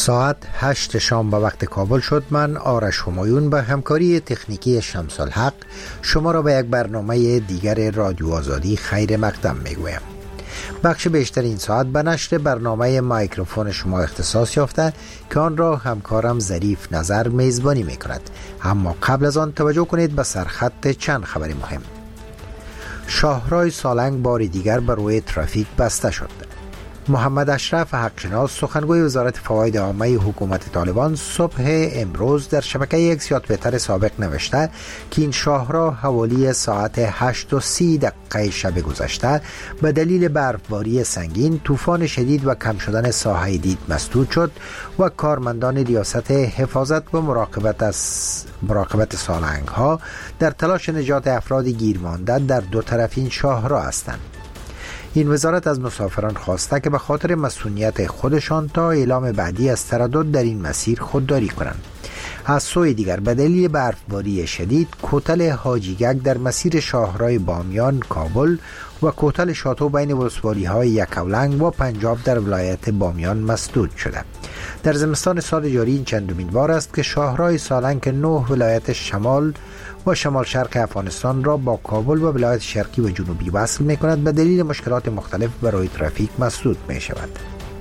ساعت 8 شام به وقت کابل شد. من آرش همایون به همکاری تکنیکی شمس الحق شما را به یک برنامه دیگر رادیو آزادی خیر مقدم میگویم. بخش بیشتر این ساعت به نشر برنامه مایکروفون شما اختصاص یافته که آن را همکارم ظریف نظر میزبانی میکند. اما قبل از آن توجه کنید به سرخط چند خبر مهم. شاهراه سالنگ بار دیگر به روی ترافیک بسته شد. محمد اشرف حقشناس سخنگوی وزارت فواید عامه حکومت طالبان صبح امروز در شبکه یک یا توییتر سابق نوشته که این شاهراه حوالی ساعت 8:30 شب گذشته به دلیل برفباری سنگین، طوفان شدید و کم شدن ساحه دید مسدود شد و کارمندان ریاست حفاظت و مراقبت سالنگ ها در تلاش نجات افراد گیر مانده در دو طرف این شاهراه هستند. این وزارت از مسافران خواسته که به خاطر مسئولیت خودشان تا اعلام بعدی از تردد در این مسیر خودداری کنند. از سوی دیگر به دلیل برفباری شدید کوتل حاجیگک در مسیر شاهراه بامیان کابل و کوتل شاتو بین ولسوالی‌های یکاولنگ و پنجاب در ولایت بامیان مسدود شده. در زمستان سال جاری این چندمین بار است که شاهراه سالنگ که 9 ولایت شمال و شمال شرق افغانستان را با کابل و ولایت شرقی و جنوبی وصل می کند به دلیل مشکلات مختلف برای ترافیک مسدود می شود.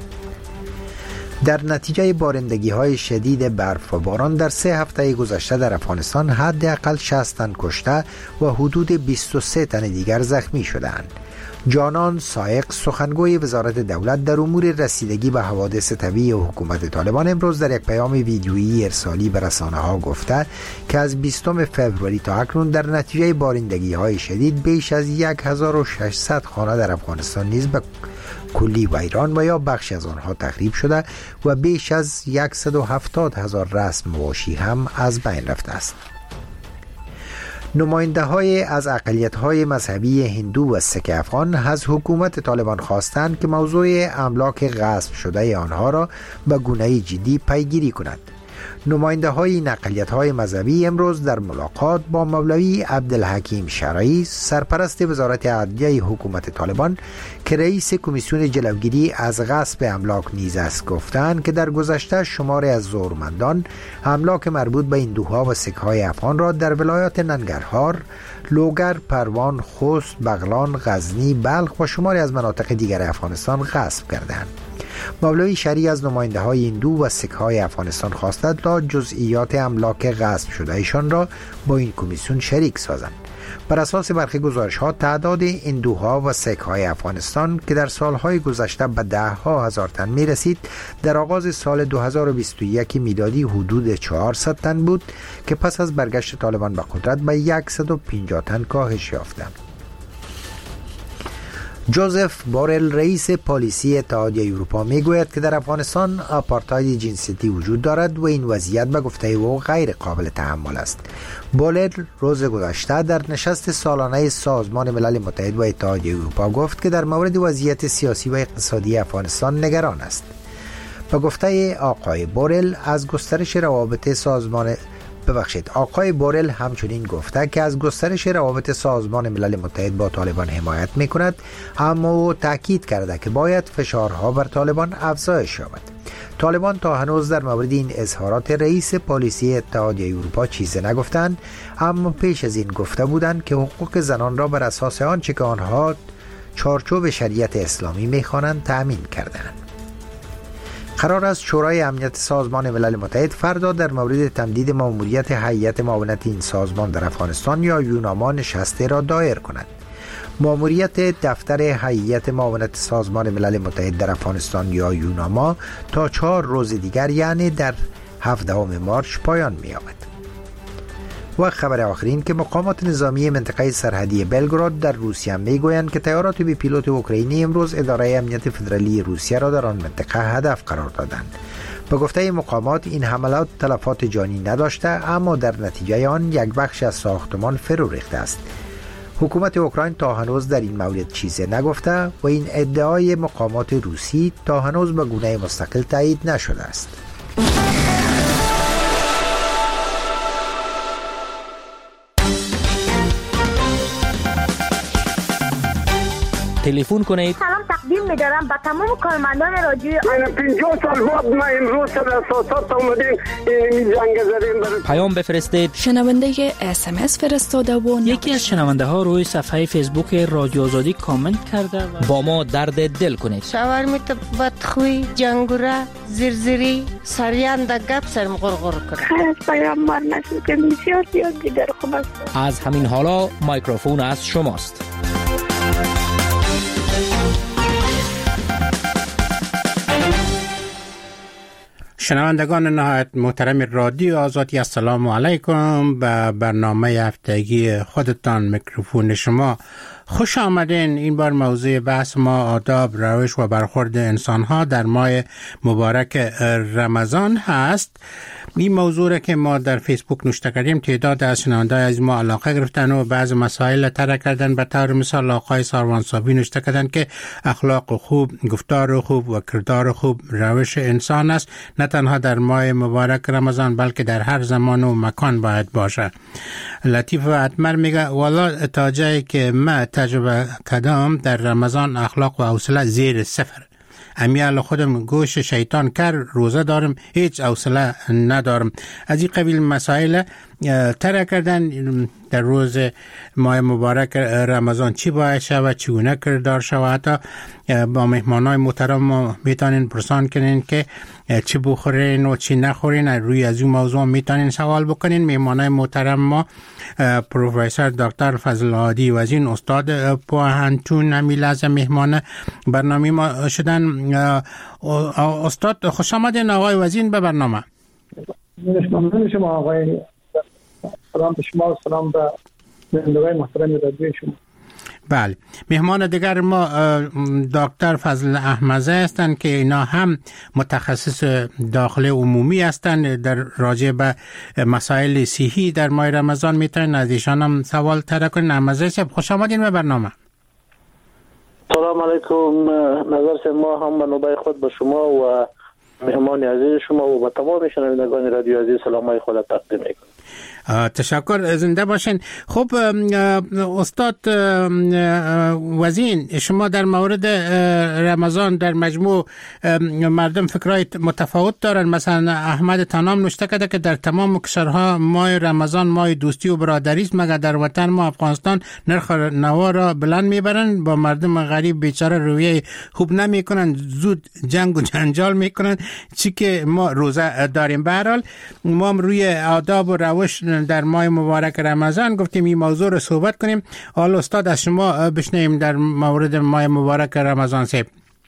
در نتیجه بارندگی های شدید برف و باران در 3 هفته گذشته در افغانستان حداقل 60 تن کشته و حدود 23 تن دیگر زخمی شدند. جانان سایق سخنگوی وزارت دولت در امور رسیدگی به حوادث طبیعی و حکومت طالبان امروز در یک پیام ویدیویی ارسالی به رسانه ها گفته که از 20 فوریه تا اکنون در نتیجه بارندگی های شدید بیش از 1600 خانه در افغانستان نیز به کلی ویران و یا بخشی از آنها تخریب شده و بیش از 170,000 رسم مواشی هم از بین رفته است. نماینده های از اقلیت های مذهبی هندو و سک افغان از حکومت طالبان خواستند که موضوع املاک غصب شده آنها را به گونه جدی پیگیری کند. نماینده های این اقلیت های مذهبی امروز در ملاقات با مولوی عبدالحکیم شرعی سرپرست وزارت عدلیه حکومت طالبان که رئیس کمیسیون جلوگیری از غصب املاک نیز است گفتند که در گذشته شماری از ضرورمندان املاک مربوط به هندوها و سک های افغان را در ولایات ننگرهار، لوگر، پروان، خوست، بغلان، غزنی، بلخ و شماری از مناطق دیگر افغانستان غصب کردند. مولوی شرعی از نماینده های هندو و سک های افغانستان خواستند تا جزئیات املاک غصب شده ایشان را با این کمیسیون شریک سازند. بر اساس برخی گزارش ها تعداد هندوها و سک های افغانستان که در سالهای گذشته به 10,000 تن می رسید در آغاز سال 2021 میلادی حدود 400 تن بود که پس از برگشت طالبان به قدرت به 150 تن کاهش یافتند. جوزف بورل رئیس پالیسی اتحادیه اروپا میگوید که در افغانستان آپارتاید جنسیتی وجود دارد و این وضعیت به گفته او غیر قابل تحمل است. بورل روز گذشته در نشست سالانه سازمان ملل متحد و اتحادیه اروپا گفت که در مورد وضعیت سیاسی و اقتصادی افغانستان نگران است. به گفته آقای بورل از گسترش روابط آقای بورل همچنین گفته که از گسترش روابط سازمان ملل متحد با طالبان حمایت میکند، اما او تاکید کرده که باید فشارها بر طالبان افزایش یابد. طالبان تا هنوز در مورد این اظهارات رئیس پالیسی اتحادیه اروپا چیزی نگفتند، اما پیش از این گفته بودند که حقوق زنان را بر اساس آنچه که آنها چارچوب شریعت اسلامی میخوانند تأمین کردند. قرار است شورای امنیت سازمان ملل متحد فردا در مورد تمدید مأموریت هیئت معاونت این سازمان در افغانستان یا یوناما نشستی را دایر کند. مأموریت دفتر هیئت معاونت سازمان ملل متحد در افغانستان یا یوناما تا 4 روز دیگر یعنی در 17 مارس پایان می‌یابد. و خبر آخرین که مقامات نظامی منطقه سرحدی بلگراد در روسیه میگویند که تیارات بی پیلوت اوکراینی امروز اداره امنیت فدرالی روسیه را در آن منطقه هدف قرار دادند. به گفته مقامات این حملات تلفات جانی نداشته، اما در نتیجه آن یک بخش از ساختمان فرو ریخته است. حکومت اوکراین تا هنوز در این مورد چیزی نگفته و این ادعای مقامات روسی تا هنوز به گونه مستقل تایید نشده است. تلفن کنید. سلام تقدیم می‌دارم به تمام کارمندان رادیوی من 50 سال بعد ما امروز در اساسات اومدیم این جنگ زدیم برای پیام بفرستید. شنونده SMS فرستاده و یکی از شنونده ها روی صفحه فیسبوک رادیو آزادی کامنت کرده و با ما درد دل کنید. شاورمیت بدخوی، جنگوره، زرزری، سریان در گپ سرم غرغر کنه. خیلی پیام نشد که بسیار دیگر خوب است. از همین حالا میکروفون از شماست. شنوندگان نهایت محترم رادیو آزادی، السلام علیکم. به برنامه هفتگی خودتان میکروفون شما خوش آمدین. این بار موضوع بحث ما آداب، روش و برخورد انسان‌ها در ماه مبارک رمضان هست. این موضوع را که ما در فیسبوک نوشته کردیم تعداد از شنونده‌های از ما علاقه گرفتن و بعض مسائل طرح کردن. به طور مثال آقای ساروانسابی نوشته کردن که اخلاق خوب، گفتار خوب و کردار خوب روش انسان است، نه تنها در ماه مبارک رمضان بلکه در هر زمان و مکان باید باشه. لطیف و اتمر میگه والا تا جایی که ما تجربه کردم در رمضان اخلاق و حوصله زیر صفر. امیال خودم گوش شیطان کر روزه دارم، هیچ حوصله ندارم. از این قبیل مسائل طرح کردن. در روز ماه مبارک رمضان چی باید شود، چگونه کردار شود. حتی با مهمانای محترم ما میتونین پرسان کنین که چی بخورین و چی نخورین. روی از این موضوع میتونین سوال بکنین. مهمانای محترم ما پروفسور دکتر فضل هادی وزین، استاد پوهنتون، همین لحظه مهمان برنامه ما شدن. استاد خوش آمدین آقای وزین به برنامه. ممنون شما آقای، سلام به شما و سلام به شنوندگان محترم رادیو شما. بله، مهمان دیگر ما دکتر فضل احمزه هستند که اینا هم متخصص داخل عمومی هستند در راجع به مسائل صحی در ماه رمضان. میتونن از ایشان هم سوال طرح کنین. احمزه صاحب خوش آمدین به برنامه. سلام علیکم. نظر ما هم به نوبه خود به شما و مهمان عزیز شما و به تمام شنوندگان رادیو عزیز سلامای خود تقدیم میکنم. تشکر، زنده باشین. خب استاد وزین، شما در مورد رمضان در مجموع مردم فکرای متفاوت دارن. مثلا احمد تنام نوشته کرده که در تمام کشورها ماه رمضان ماه دوستی و برادری است، مگر در وطن ما افغانستان نرخ نوا را بلند میبرن، با مردم غریب بیچاره رویه خوب نمیکنن، زود جنگ و جنجال میکنن، چی که ما روزه داریم. به هر حال ما هم روی آداب و روش در ماه مبارک رمضان گفتیم این موضوع رو صحبت کنیم. حالا استاد از شما بشنویم در مورد ماه مبارک رمضان. صاحب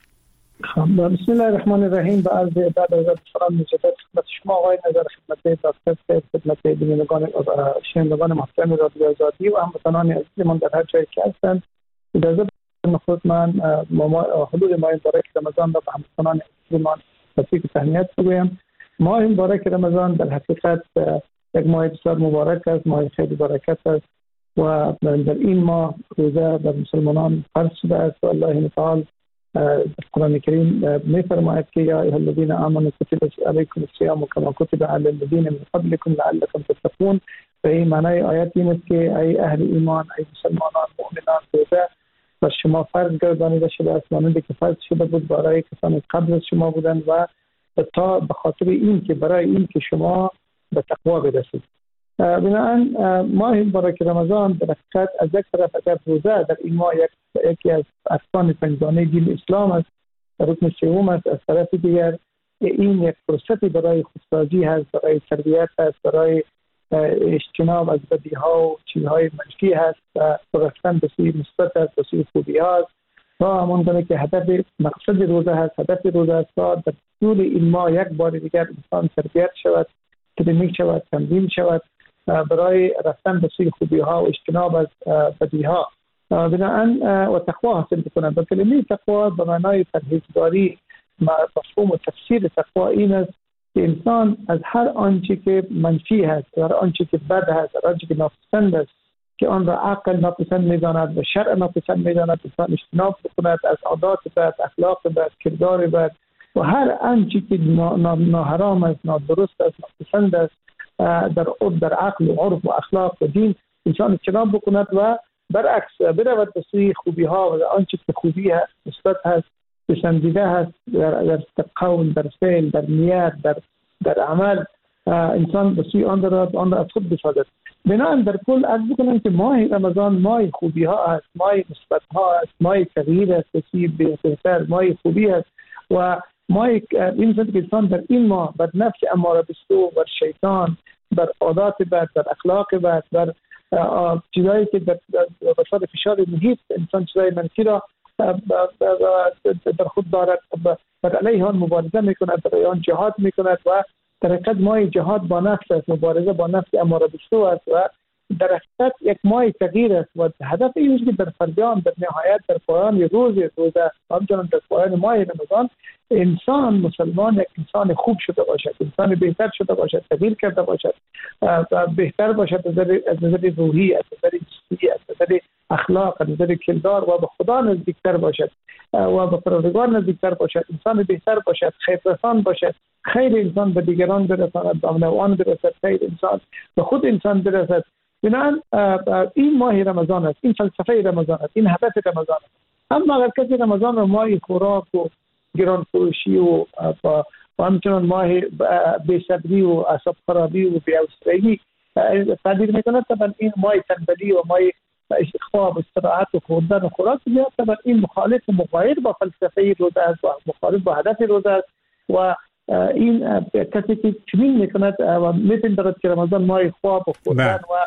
بسم الله الرحمن الرحیم. به عرض بعد از سلام مجدد خدمت شما آقای، نظر خدمت دکتر صاحب، خدمت بینندگان شنوندگان محترم رادیو آزادی و هموطنان عزیزمان در هر جایی که هستند. اجازه بدید خود من حلول ماه مبارک رمضان را به هموطنان عزیزمان تبریک و تهنیت بگویم. ماه مبارک رمضان در حقیقت یک ماه بسیار مبارک است، ماه خیلی برکت است و در این ماه روزه بر مسلمانان فرض شده است و الله تعالی در قرآن کریم می‌فرماید که یا ایها الذین آمنوا کتب علیکم الصیام کما کتب علی الذین من قبلکم لعلکم تتقون. و این معنای آیت این است که ای اهل ایمان، ای مسلمانان مؤمنان، روزه بر شما فرض گردانیده شده است مانند که فرض شده بود برای کسانی قبل از شما بودند و تا به خاطر این که برای این که شما به تقوا برسید. بنابراین ماه مبارک رمضان در حقیقت از یک طرف اگر روزه در این ماه یکی از ارکان پنجگانه دین اسلام است، رکن سوم است، از طرف دیگر این یک فرصتی برای خودسازی هست، برای تربیت هست، برای اجتناب از بدیها و چیزهای منفی هست و رفتن به سوی مثبت است، به سوی خوبی هست و همانگونه که هدف مقصد روزه هست، هدف روزه است تا در طول این ماه یک بار دیگر انسان تربیت شود، تربیت شود، تمرین شود برای رفتن به سوی خوبی ها و اجتناب از بدی ها بنابراین و تقوا حاصل بکنند. و کلمه تقوا به معنای پرهیزگاری، مفهوم و تفسیر تقوا این است که انسان از هر آنچه که منفی هست، هر آنچه که بد هست، هر آنچه که ناپسند است، که آن را عقل ناپسند می‌داند و شرع ناپسند می‌داند، انسان اجتناب بکند از عادات بد، اخلاق بد، کردار بد و هر آنچه که ناحرام است، نادرست است، ناپسند است در عقل و عرف و اخلاق و دین، انسان اجتناب بکند و برعکس برود به سوی خوبی ها و آنچه که خوبی هست، مثبت هست، پسندیده هست در قول، در فعل، در نیت، در عمل، انسان به سوی آن را از خود بسازد. بنابراین در کل عرض بکنم که ماه رمضان ماه خوبی ها است، ماه مثبت ها است، ماه تغییر است، بهتر ماه خوبی است و ماه این که انسان در این ماه بر نفس اماره بالسوء، بر شیطان، بر عادات بد، بر اخلاق بد، بر چیزایی که در بساط فشار محیط انسان چیزای منفی را در خود دارد، بر علیه آن مبارزه میکند، برای آن جهاد میکند و در حقیقت ماه جهاد با نفس است، مبارزه با نفس اماره بالسوء است و در حقیقت یک ماه تغییر است و هدف این است که در فرجام در نهایت در پایان روزه همچنان در پایان ماه رمضان انسان مسلمان یک انسان خوب شده باشد، انسان بهتر شده باشد، تغییر کرده باشد و بهتر باشد از نظر روحی، از نظر جسمی، از نظر اخلاق، از نظر کردار و به خدا نزدیکتر باشد و به پروردگار نزدیکتر باشد، انسان بهتر باشد، خیررسان باشد، خیر انسان به دیگران برساند، به نوعان برسد، خیر انسان به خود انسان برسد. بنابراین این ماه رمضان است، این فلسفه رمضان است، این هدف رمضان است. اما اگر کسی رمضان رو ماه خوراک و گران فروشی و همچنان ماه بی‌صبری و اعصاب خرابی و بی‌حوصلگی تعبیر میکند، طبعا این ماه تنبلی و ماه خواب، استراحت و خوردن و خوراک زیاد، طبعا این مخالف و مغایر با فلسفه روزه است و مخالف با هدف روزه است و این کسی که چنین میکند و میپندارد که رمضان ماه خواب و خوردن و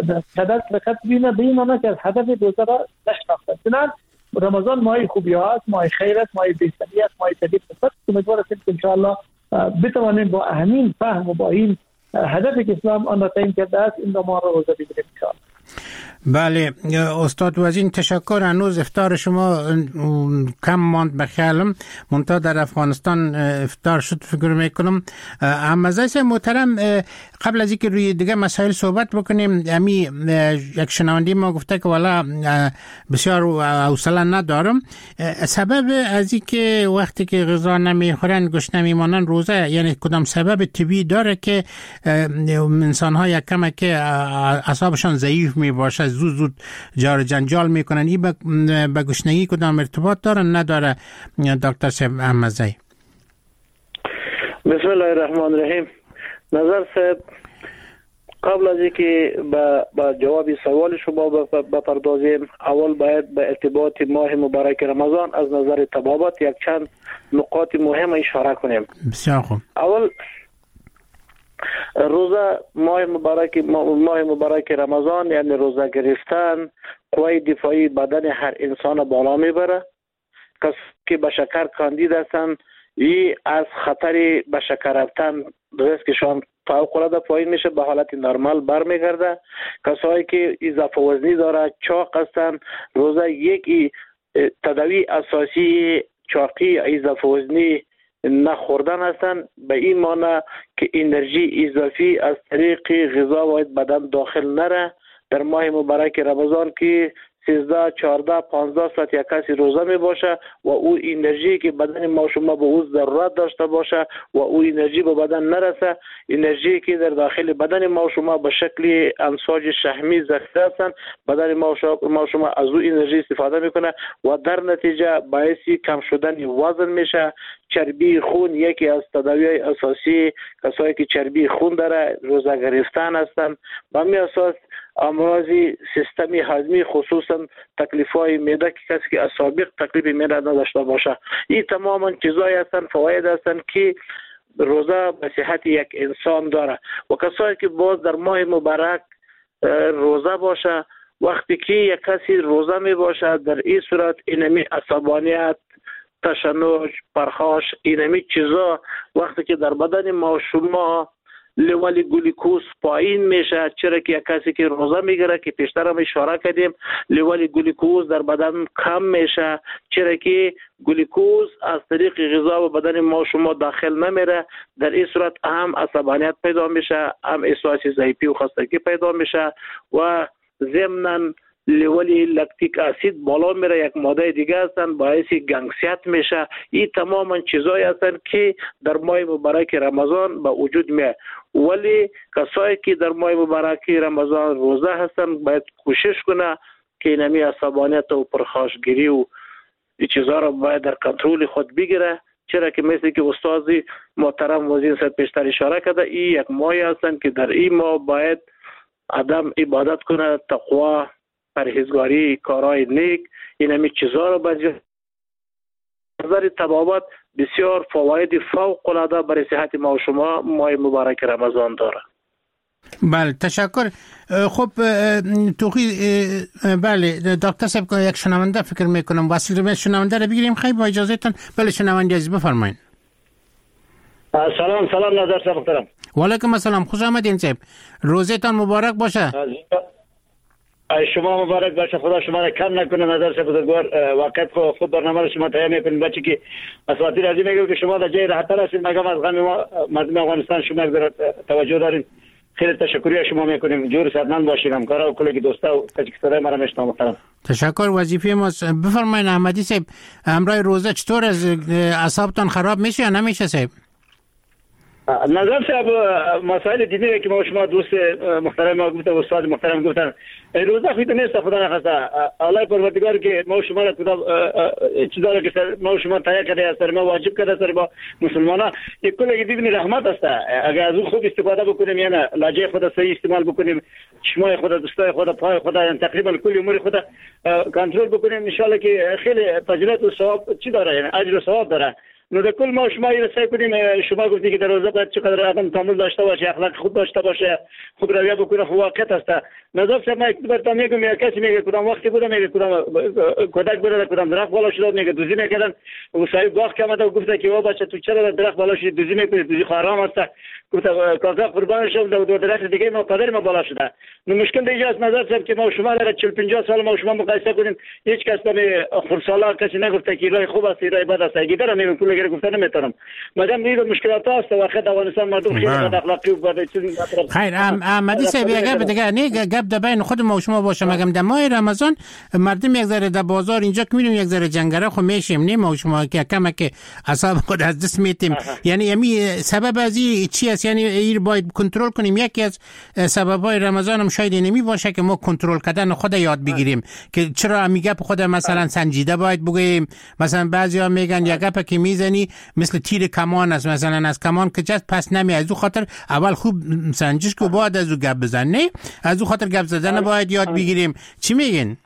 فقط بینه به این معنی که هدف روزه را نشناخته. چنان رمضان ماه خوبی است، ماه خیر است، ماه بهتری است، ماه تدبیر است. امیدوارم که ان شاء الله بتوانیم با همین فهم و با این هدفی که اسلام آن را تعیین کرده است این ما را روزه بگیریم ان شاء الله. بله استاد وزین تشکر. هنوز افطار شما کم ماند به خیالم، منتها در افغانستان افطار شد فکر میکنم. عمزه محترم قبل از اینکه روی دیگه مسائل صحبت بکنیم، امی یک شنونده ما گفته که والا بسیار حوصله ندارم، سبب از اینکه وقتی که غذا نمیخورن گشنه میمانن روزه، یعنی کدام سبب طبیعی داره که انسان ها یک کم که اعصابشان ضعیف می باشه، زود جار جنجال میکنن، این به گشنگی کدام ارتباط داره نداره دکتر صاحب احمدزی؟ بسم الله الرحمن الرحیم. نظر صاحب قبل از اینکه با جواب سوال شما بپردازیم، اول باید به ارتباط ماه مبارک رمضان از نظر طبابت یک چند نقاط مهم اشاره کنیم. بسیار خوب. اول روزه ماه مبارک رمضان یعنی روزه گرفتن قوای دفاعی بدن هر انسان بالا میبره. کسی که به شکر کاندید هستند این از خطر به شکر رفتن ریسکشان فوق‌العاده پایین میشه، به حالت نرمال برمیگرده. کسایی که اضافه وزنی داره، چاق هستند، روزه یک تداوی اساسی چاقی اضافه وزنی نخوردن هستند، به این معنی که انرژی اضافی از طریق غذا باید بدن داخل نره. در ماه مبارک رمضان که 13 14 15 ساعت یک کسی روزه می باشه و او انرژی که بدن ما شما به او ضرورت داشته باشه و او انرژی به بدن نرسه، انرژی که در داخل بدن ما شما به شکل امواج شحمی ذخیره هستند، بدن ما شما از او انرژی استفاده میکنه و در نتیجه باعث کم شدن وزن میشه. چربی خون یکی از تداوی اساسی کسایی که چربی خون داره روزه گرفتن هستند. به همین اساس امراض سیستمی هضمی خصوصا تکلیف‌های معده که کسی که از سابق تکلیف معده نداشته باشه، این تماما چیزایی هستند، فواید هستند که روزه به صحت یک انسان داره. و کسایی که باز در ماه مبارک روزه باشه، وقتی که یک کسی روزه می باشه در این صورت اینمی عصبانیت، تشنج، پرخاش، اینمی چیزا وقتی که در بدن ما شما لیول گلوکوز پایین میشه، چرا که یک کسی که روزه میگیره که پیشتر هم اشاره کردیم لیول گلوکوز در بدن کم میشه، چرا که گلوکوز از طریق غذا و بدن ما شما داخل نمیره. در این صورت هم عصبانیت پیدا میشه، هم احساس ضعیفی و خستگی پیدا میشه و ضمناً لیول لکتیک اسید بالا میره، یک ماده دیگه هستن باعث گنگسیت میشه. این تماما چیزایی هستن که در ماه مبارک رمضان به وجود میاد. ولی کسایی که در ماه مبارک رمضان روزه هستن باید کوشش کنه که اینمی عصبانیت و پرخاشگیری و این چیزها را باید در کنترل خود بگیره. چرا که مثل که استاد محترم وزیر صاحب پیشتر اشاره کرده، این یک ماهی هستند که در این ماه باید آدم عبادت کنه، تقوا، پرهیزگاری، کارهای نیک، اینمی چیزها را باید. نظر طبابت بسیار فواید فوق العاده برای صحت ما و شما ماه مبارک رمضان داره. بله تشکر. خب توقی بله دکتر صاحب یک شنونده فکر میکنم واسه شنونده رو بگیریم خیلی با اجازهتون. بله شنونده عزیز بفرمایید. سلام نظر صاحب محترم. و علیکم السلام، خوش آمدین صاحب، روزتان مبارک باشه. شما مبارک باشه، خدا شما را کم نکنه نظر صاحب بزرگوار. واقعا خود برنامه رو شما تهیه میکنید بچه که اساتید عزیز میگه که شما در جای راحت تر هستید، مگم از غم ما مردم افغانستان شما توجه دارین. خیلی تشکر شما میکنیم، جور سرمند باشید، همکارا و کلیگ دوستا و کسی که صدای ما را میشنوه محترم. تشکر. وظیفه ما. بفرمایید احمدی صاحب، امرای روزه چطور از اعصابتان خراب میشه یا نمیشه صاحب؟ نظر صاحب مسائل دینی که ما شما دوست محترم ما گفته، استاد محترم گفتن، روزه خیلی نیست خدا نخواسته. الله پروردگار که ما شما را خدا چیزا که ما شما تهیه کرده است، ما واجب کرده است با مسلمانان یک کلی دیدنی رحمت است. اگر از اون خوب استفاده بکنیم، یعنی لهجه خود صحیح استعمال بکنیم، چشمای خود، دوستای خود، پای خود، یعنی تقریبا کل امور خود کنترل بکنیم، ان شاء الله که خیلی فضیلت و ثواب چی داره، یعنی اجر و ثواب داره. نو در کل ما شما این سعی کنیم، شما گفتی که در روزه باید چقدر آدم تعامل داشته باشه، اخلاق خوب داشته باشه، خوب رویه بکنه، واقعیت است. نظر صاحب ما یک بار میگم، یا کسی میگه کدام وقتی بوده، میگه کدام کودک بوده، کدام درخت بالا شده، میگه دوزی میکردن و صاحب باغ که آمده و گفته که بچه تو چرا درخت بالا شدی دوزی میکنی، دوزی حرام است. گفته کاکا قربان شم دو درخت دیگه ما قدر ما بالا شده. نو مشکل دیگه است نظر صاحب که ما شما را 40-50 سال ما شما مقایسه کنیم، هیچ کس به خرسالا کسی نگفته که راه خوب است، راه بد است. اگه دارم میگم کل گره گفتن نمیتونم، مدام دیگه مشکلات است. واقعا افغانستان مردم خیلی بد اخلاقی و بد چیزی. خیر احمدی صاحب یک دیگه نه گپ در بین خود ما و شما باشه. مگم در ماه رمضان مردم یک ذره در بازار اینجا که میریم یک ذره جنگره خو میشیم، نه ما و شما که کم که اعصاب خود از دست میتیم. یعنی سبب از این چی است؟ یعنی این باید کنترل کنیم. یکی از سبب‌های رمضان هم شاید اینمی باشه که ما کنترل کردن خود یاد بگیریم که چرا میگه خود مثلا سنجیده باید بگیم. مثلا بعضیا میگن یک گپ که میزنی مثل تیر کمان است، مثلا از کمان که جست پس نمی. از او خاطر اول خوب سنجش کو بعد از او گپ بزنی، از او خاطر گپ زدن باید یاد بگیریم. چی میگین؟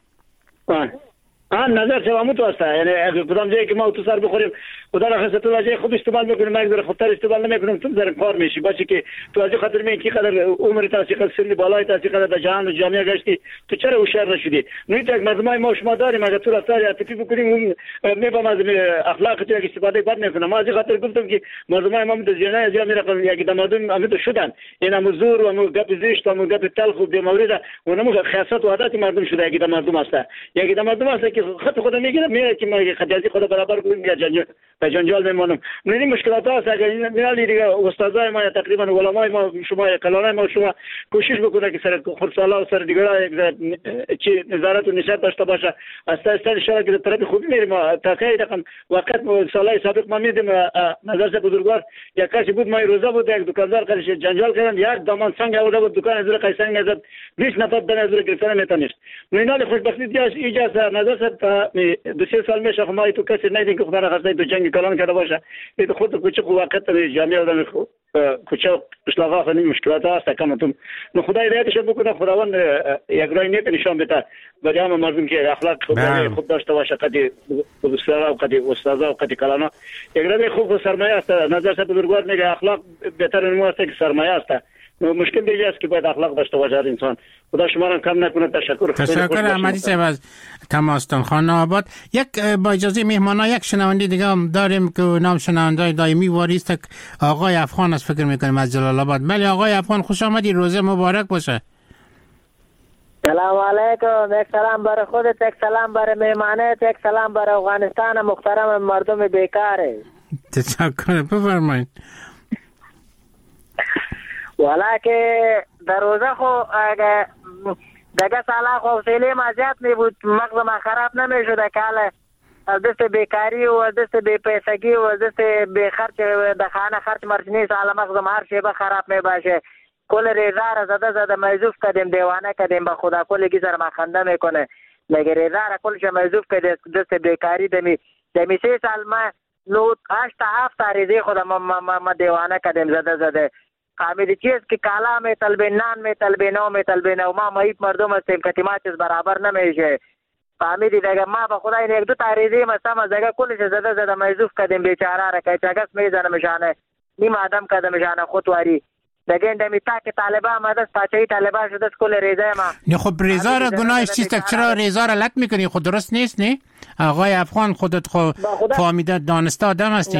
نظر شما تو است، یعنی کدام جایی که ما تو سر بخوریم خدا را خسته تو واژه خوب استعمال میکنیم، یک ذره خوبتر استعمال نمیکنیم، تو ذره کار میشی باشه که تو از خاطر می کی قدر عمر تا چه قدر سن بالای تا چه قدر در جهان و جامعه گشتی، تو چرا هوشیار نشدی؟ نویت یک مردمای ما شما داریم، اگر تو رفتار عاطفی بکنیم میبم از اخلاق تو استفاده بد نکنه. ما از خاطر گفتم که مردمای ما متزینه از میرن یک دمادون امید شدن، این مزور و گپ زشت و گپ تلخ و به مورد اونم خاصیت و عادت مردم شده. یک مردم است، یک مردم است که خود میگیره میره که ما خدیجی خود برابر کنیم یا جنجال میمونم. این مشکلات هست. اگر میالی دیگه استادای ما تقریبا علمای ما شما کلانای ما شما کوشش بکنه که سر خرسالا و سر دیگرها چی نظارت و نشاط داشته باشه. اساس ان شاء الله که طرف خوبی میریم. تا کی رقم وقت سالای سابق ما میدیم نظر بزرگوار یک کسی بود، ما روزه بود، یک دکاندار قرش جنجال کردن، یک دامان سنگ آورده بود دکان از روی قیسنگ نزد 20 نفر دن از روی گرفتن نتونست. اینال خوشبختی دیاش ایجاز نظر دو سه سال میشه ما تو کسی ندیدیم که خدا را خواسته تو جنگ کلان کرده باشه. این خود کوچه وقت جامعه آدم کوچه اشلاغا خیلی مشکلات هست کامتون. نو خدا هدایتش بکنه، خداوند یک راه نیک نشان بده برای همه مردم که اخلاق خوب داشته باشه، قدی استادا و قدی استادا و قدی کلانا یک راه خوب سرمایه است. نظر صاحب بزرگوار میگه اخلاق بهتر نمونه که سرمایه است. مشکل دیگه است که باید اخلاق داشته باشه انسان. خدا شما را کم نکنه. تشکر احمدی صاحب از تماستان خانه آباد. یک با اجازه مهمانا یک شنونده دیگه هم داریم که نام شنونده دائمی واریست آقای افغان است، فکر میکنیم از جلال آباد. بله آقای افغان خوش آمدید، روزه مبارک باشه. سلام علیکم. یک سلام برای خودت، یک سلام برای مهمانت، یک سلام برای افغانستان محترم مردم بیکاره. تشکر. بفرمایید. والا که در روزه خو اگه دیگه سالا حوصله ما زیاد می بود، مغز ما خراب نمی شده که از دست بیکاری و از دست بی پیسگی و از دست بی خرچ در خانه خرچ مرچ نیست. حالا مغز ما هر شیبه خراب می باشه. کل ریزار زده میزوف کردیم، دیوانه کردیم به خدا، کل گیزر ما خنده میکنه. لکه رضا را کلش موظوف که دست بیکاری دمی 3 سال ما نو 8 ریزه خود ما دیوانه کردیم زده فهمیدی چیز که کالا می طلب نان می طلب نو ما مایب مردم هستیم که ما چیز برابر نمیشه فهمیدی دیگه ما به خدا این 1-2 ریزه مثلا دیگه کلش زده موظوف کردیم بیچاره را که چگس میزنه مشانه نیم آدم کرده مشانه خودواری دیگه اندمی تا که طالبان آمده است پاچهی طالبان شده است کل ریزه ما نه خب رضا را گناهش چیست؟ چرا رضا را لط میکنی؟ خود درست نیست نه؟ آقای افغان خودت فهمیده دانسته آدم هستی.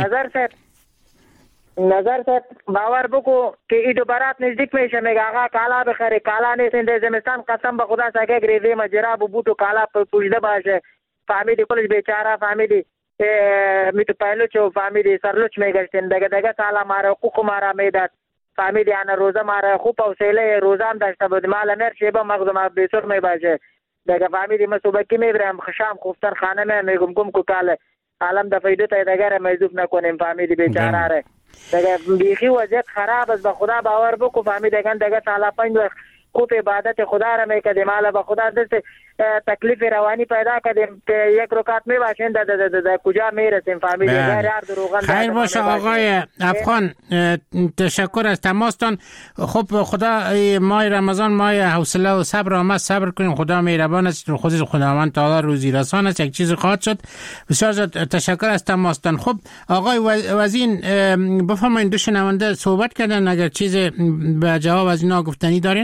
نظر سر باور بکو که ایدو برات نزدیک میشه میگه آقا کالا بخری کالا نیست این زمستان قسم به خدا سگه گریزه ما جراب و بوتو کالا پوشیده باشه فهمیدی کلش بیچاره فهمیدی میتو پهلوچ و فهمیدی سرلوچ میگشتین دیگه سالا ماره حقوق ماره میداد فهمیدی انا روزه ماره خوب حوصله روزه هم داشته بود مال نر شیبه مغزم بیسر میباشه دیگه فهمیدی ما صبحکی میبرم شام خوفتر خانه میگم گم کو کاله عالم د فایده ته دغه موضوع نکنیم فهمیدی بیچاره ره دغه بیخي وضعیت خراب است به خدا باور بکو فهمیدی ګان دغه تعالی پنځه خوب عبادت خدا را میکدیم مال به خدا دسته تکلیف روانی پیدا کردیم که یک رکعت میباشین د کجا میرسیم فهمیدی غیر دروغان خیر باشه آقای افغان تشکر از تماستان. خب خدا ماه رمضان ماه حوصله و صبر آمد صبر کنیم خدا مهربان است خود خداوند تعالی روزی رسان است یک چیز خواهد شد. بسیار تشکر از تماستان. خب آقای وزین بفرمایید دو شنونده صحبت کردن اگر چیز به جواب از اینا گفتنی دارین؟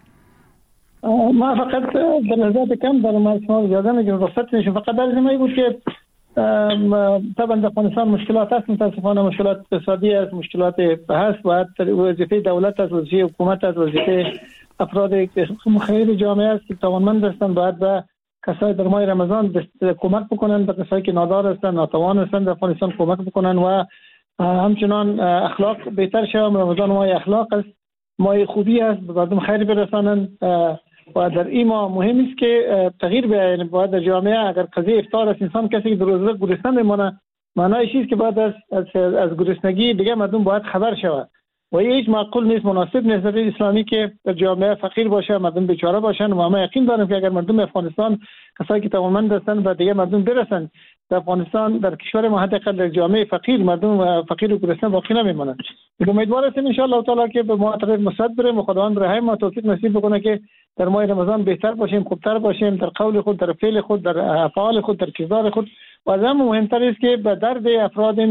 ما فقط به نظر کم دارم از شما اجازه میگم رخصت میشم فقط در زمینه بود که طبعا در افغانستان مشکلات هست متاسفانه مشکلات اقتصادی است مشکلات هست باید وظیفه دولت است وظیفه حکومت است وظیفه افراد خیر جامعه است که توانمند هستند باید به کسای در ماه رمضان کمک بکنن به کسایی که نادار هستند ناتوان هستند در افغانستان کمک بکنن و همچنان اخلاق بهتر شود. رمضان ماه اخلاق است ماه خوبی است به مردم خیر برسانند و در این ماه مهم است که تغییر بیاید. باید در جامعه اگر قضیه افطار است انسان کسی که در روزه گرسنه میمونه معنیش است که باید از گرسنگی دیگه مردم باید خبر شود و هیچ معقول نیست مناسب نیست در اسلامی که در جامعه فقیر باشه مردم بیچاره باشن و ما یقین داریم که اگر مردم افغانستان کسایی که توانمند هستند و دیگه مردم برسن در افغانستان در کشور ما حداقل در جامعه فقیر مردم فقیر و گرسنه باقی نمیمونن. امیدوار هستیم ان شاء الله تعالی که به موافقت مسدد بریم و خداوند رحم ما توفیق نصیب بکنه که در ماه رمضان بهتر باشیم خوبتر باشیم در قول خود در فعل خود در افعال خود در کردار خود و از همه مهمتر است که به درد افراد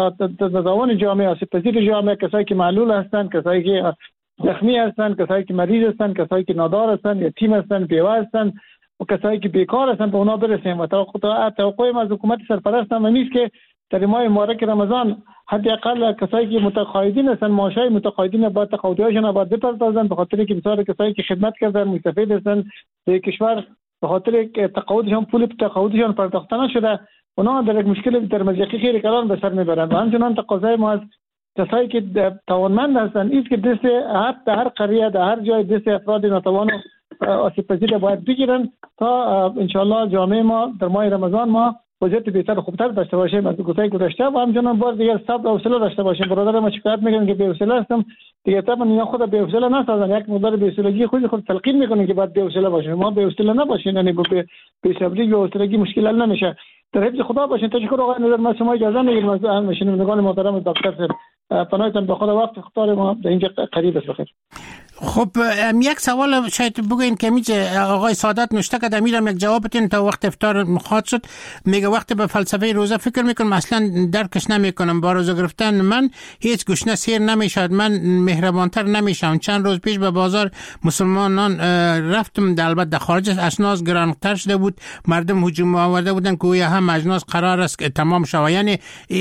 ناتوان جامعه آسیب‌پذیر جامعه کسایی که معلول هستند کسایی که زخمی هستند کسایی که مریض هستند کسایی که نادار هستند یتیم هستند بیوه هستند و کسایی که بیکار هستند به اونا برسیم و توقع ما از حکومت سرپرست هم نیست که در ماه مبارک رمضان حداقل کسایی که متقاعدین هستند معاشای متقاعدین باید تقاعدیاشون باید بپردازند به خاطر که بسیار کسایی که خدمت کردن مستفید هستند در کشور به خاطر تقاعدشون پول تقاعدشون پرداخته نشده اونا در یک مشکل در مضیقه خیر کلان به سر میبرند و همچنان تقاضای ما از کسایی که توانمند هستند است که دست در هر قریه در هر جای دست افراد ناتوان و آسیب‌پذیر باید بگیرن تا ان شاء الله جامعه ما در ماه رمضان ما وضعیت بهتر و خوبتر داشته باشیم از گذشته گذشته و همچنان بار دیگه صبر و حوصله داشته باشیم. برادر ما شکایت میکنن که بی‌حوصله هستم دیگه طبعا اینا خود بی‌حوصله نسازن یک مقدار بی‌حوصلگی خود تلقین میکنن که باید بی‌حوصله باشیم ما بی‌حوصله نباشیم یعنی بی‌صبری و حوصلگی مشکل حل نمیشه. در حفظ خدا باشین. تشکر آقای نظر ما شما اجازه میگیرم از شنوندگان محترم دکتر پناهتان به خدا وقت اختار ما در اینجا قریب است بخیر. خب یک سوال شاید بگوین که میشه آقای سعادت نوشته که میرم یک جواب بدین تا وقت افطار مخاط شد میگه وقت به فلسفه روزه فکر میکنم اصلا درکش نمیکنم با روزه گرفتن من هیچ گوشنه سیر نمیشد من مهربانتر نمیشم. چند روز پیش به بازار مسلمانان رفتم البته در خارج اسناس گرانتر شده بود مردم هجوم آورده بودن که هم اجناس قرار است که تمام شود یعنی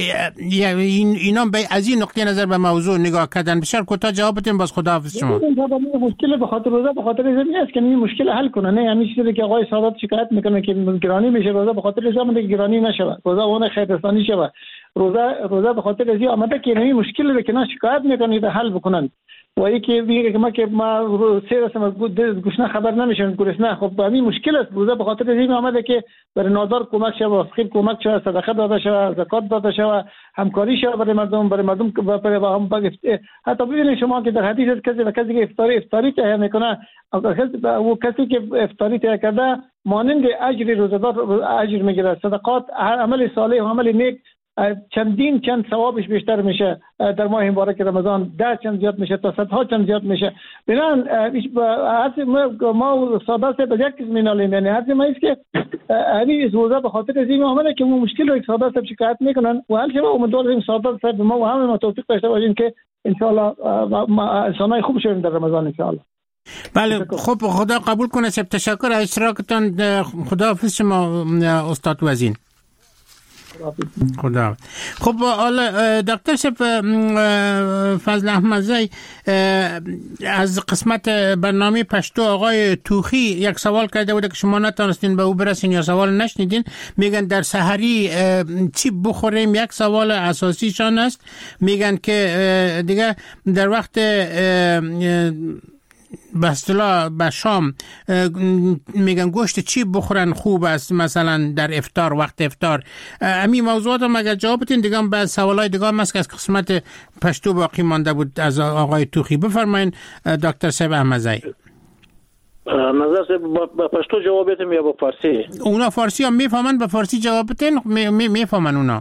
اینا به از این نقطه نظر به موضوع نگاه کردن. بسیار کوتاه جواب بدین باز خداحافظ شما. مشکل به خاطر روزه به خاطر زمین است که این مشکل حل کنه نه همین چیزی که آقای سعادت شکایت میکنه که گرانی میشه روزه به خاطر زمین که گرانی نشه روزه اون خیرستانی شه روزه به خاطر ازی آمده که این مشکل رو که نه شکایت میکنه حل بکنن و یکی میگه که ما سیر هستم گوشنا خبر نمیشن گوشنا. خب همین مشکل است. روزه به خاطر این آمده که برای نادار کمک شوه، فقیر کمک شوه، صدقه داده شوه، زکات داده شوه، همکاری شوه برای مردم برای هم. حتی ببینید شما که در حدیث کسی که افطاری تهیه میکنه، او کسی که افطاری تهیه کرده مانند اجر روزدار اجر میگیره. صدقات، هر عمل صالح و عمل نیک چند ثوابش بیشتر میشه در ماه مبارک رمضان، 10 چند زیاد میشه تا 100 ها چند زیاد میشه. بنان ما ساده است به یک مینالیم، یعنی هر ما است که همین روزه به خاطر از این عمله که ما مشکل رو ساده است شکایت میکنن و حل شما امیدواریم ساده است ما و همه ما توفیق داشته باشیم که ان شاء الله انسانای خوب شویم در رمضان ان شاء الله. بله خب خدا قبول کنه. سب تشکر از اشتراکتان. خدا حافظ شما استاد وزین. خدا. خب حالا دکتر شب فضل احمدزی از قسمت برنامه پشتو آقای توخی یک سوال کرده بوده که شما نتونستین به او برسین یا سوال نشنیدین. میگن در سحری چی بخوریم؟ یک سوال اساسیشان است. میگن که دیگه در وقت به اصطلاح به شام میگن گوشت چی بخورن خوب است مثلا در افطار، وقت افطار. همین موضوعات هم اگر جواب بدین دیگه هم به سوالای دیگه هم است که از قسمت پشتو باقی مانده بود از آقای توخی. بفرمایین دکتر صاحب احمدزی. نظر با پشتو جواب بدیم یا با فارسی؟ اونا فارسی هم میفهمن، به فارسی جواب بدین میفهمن اونا.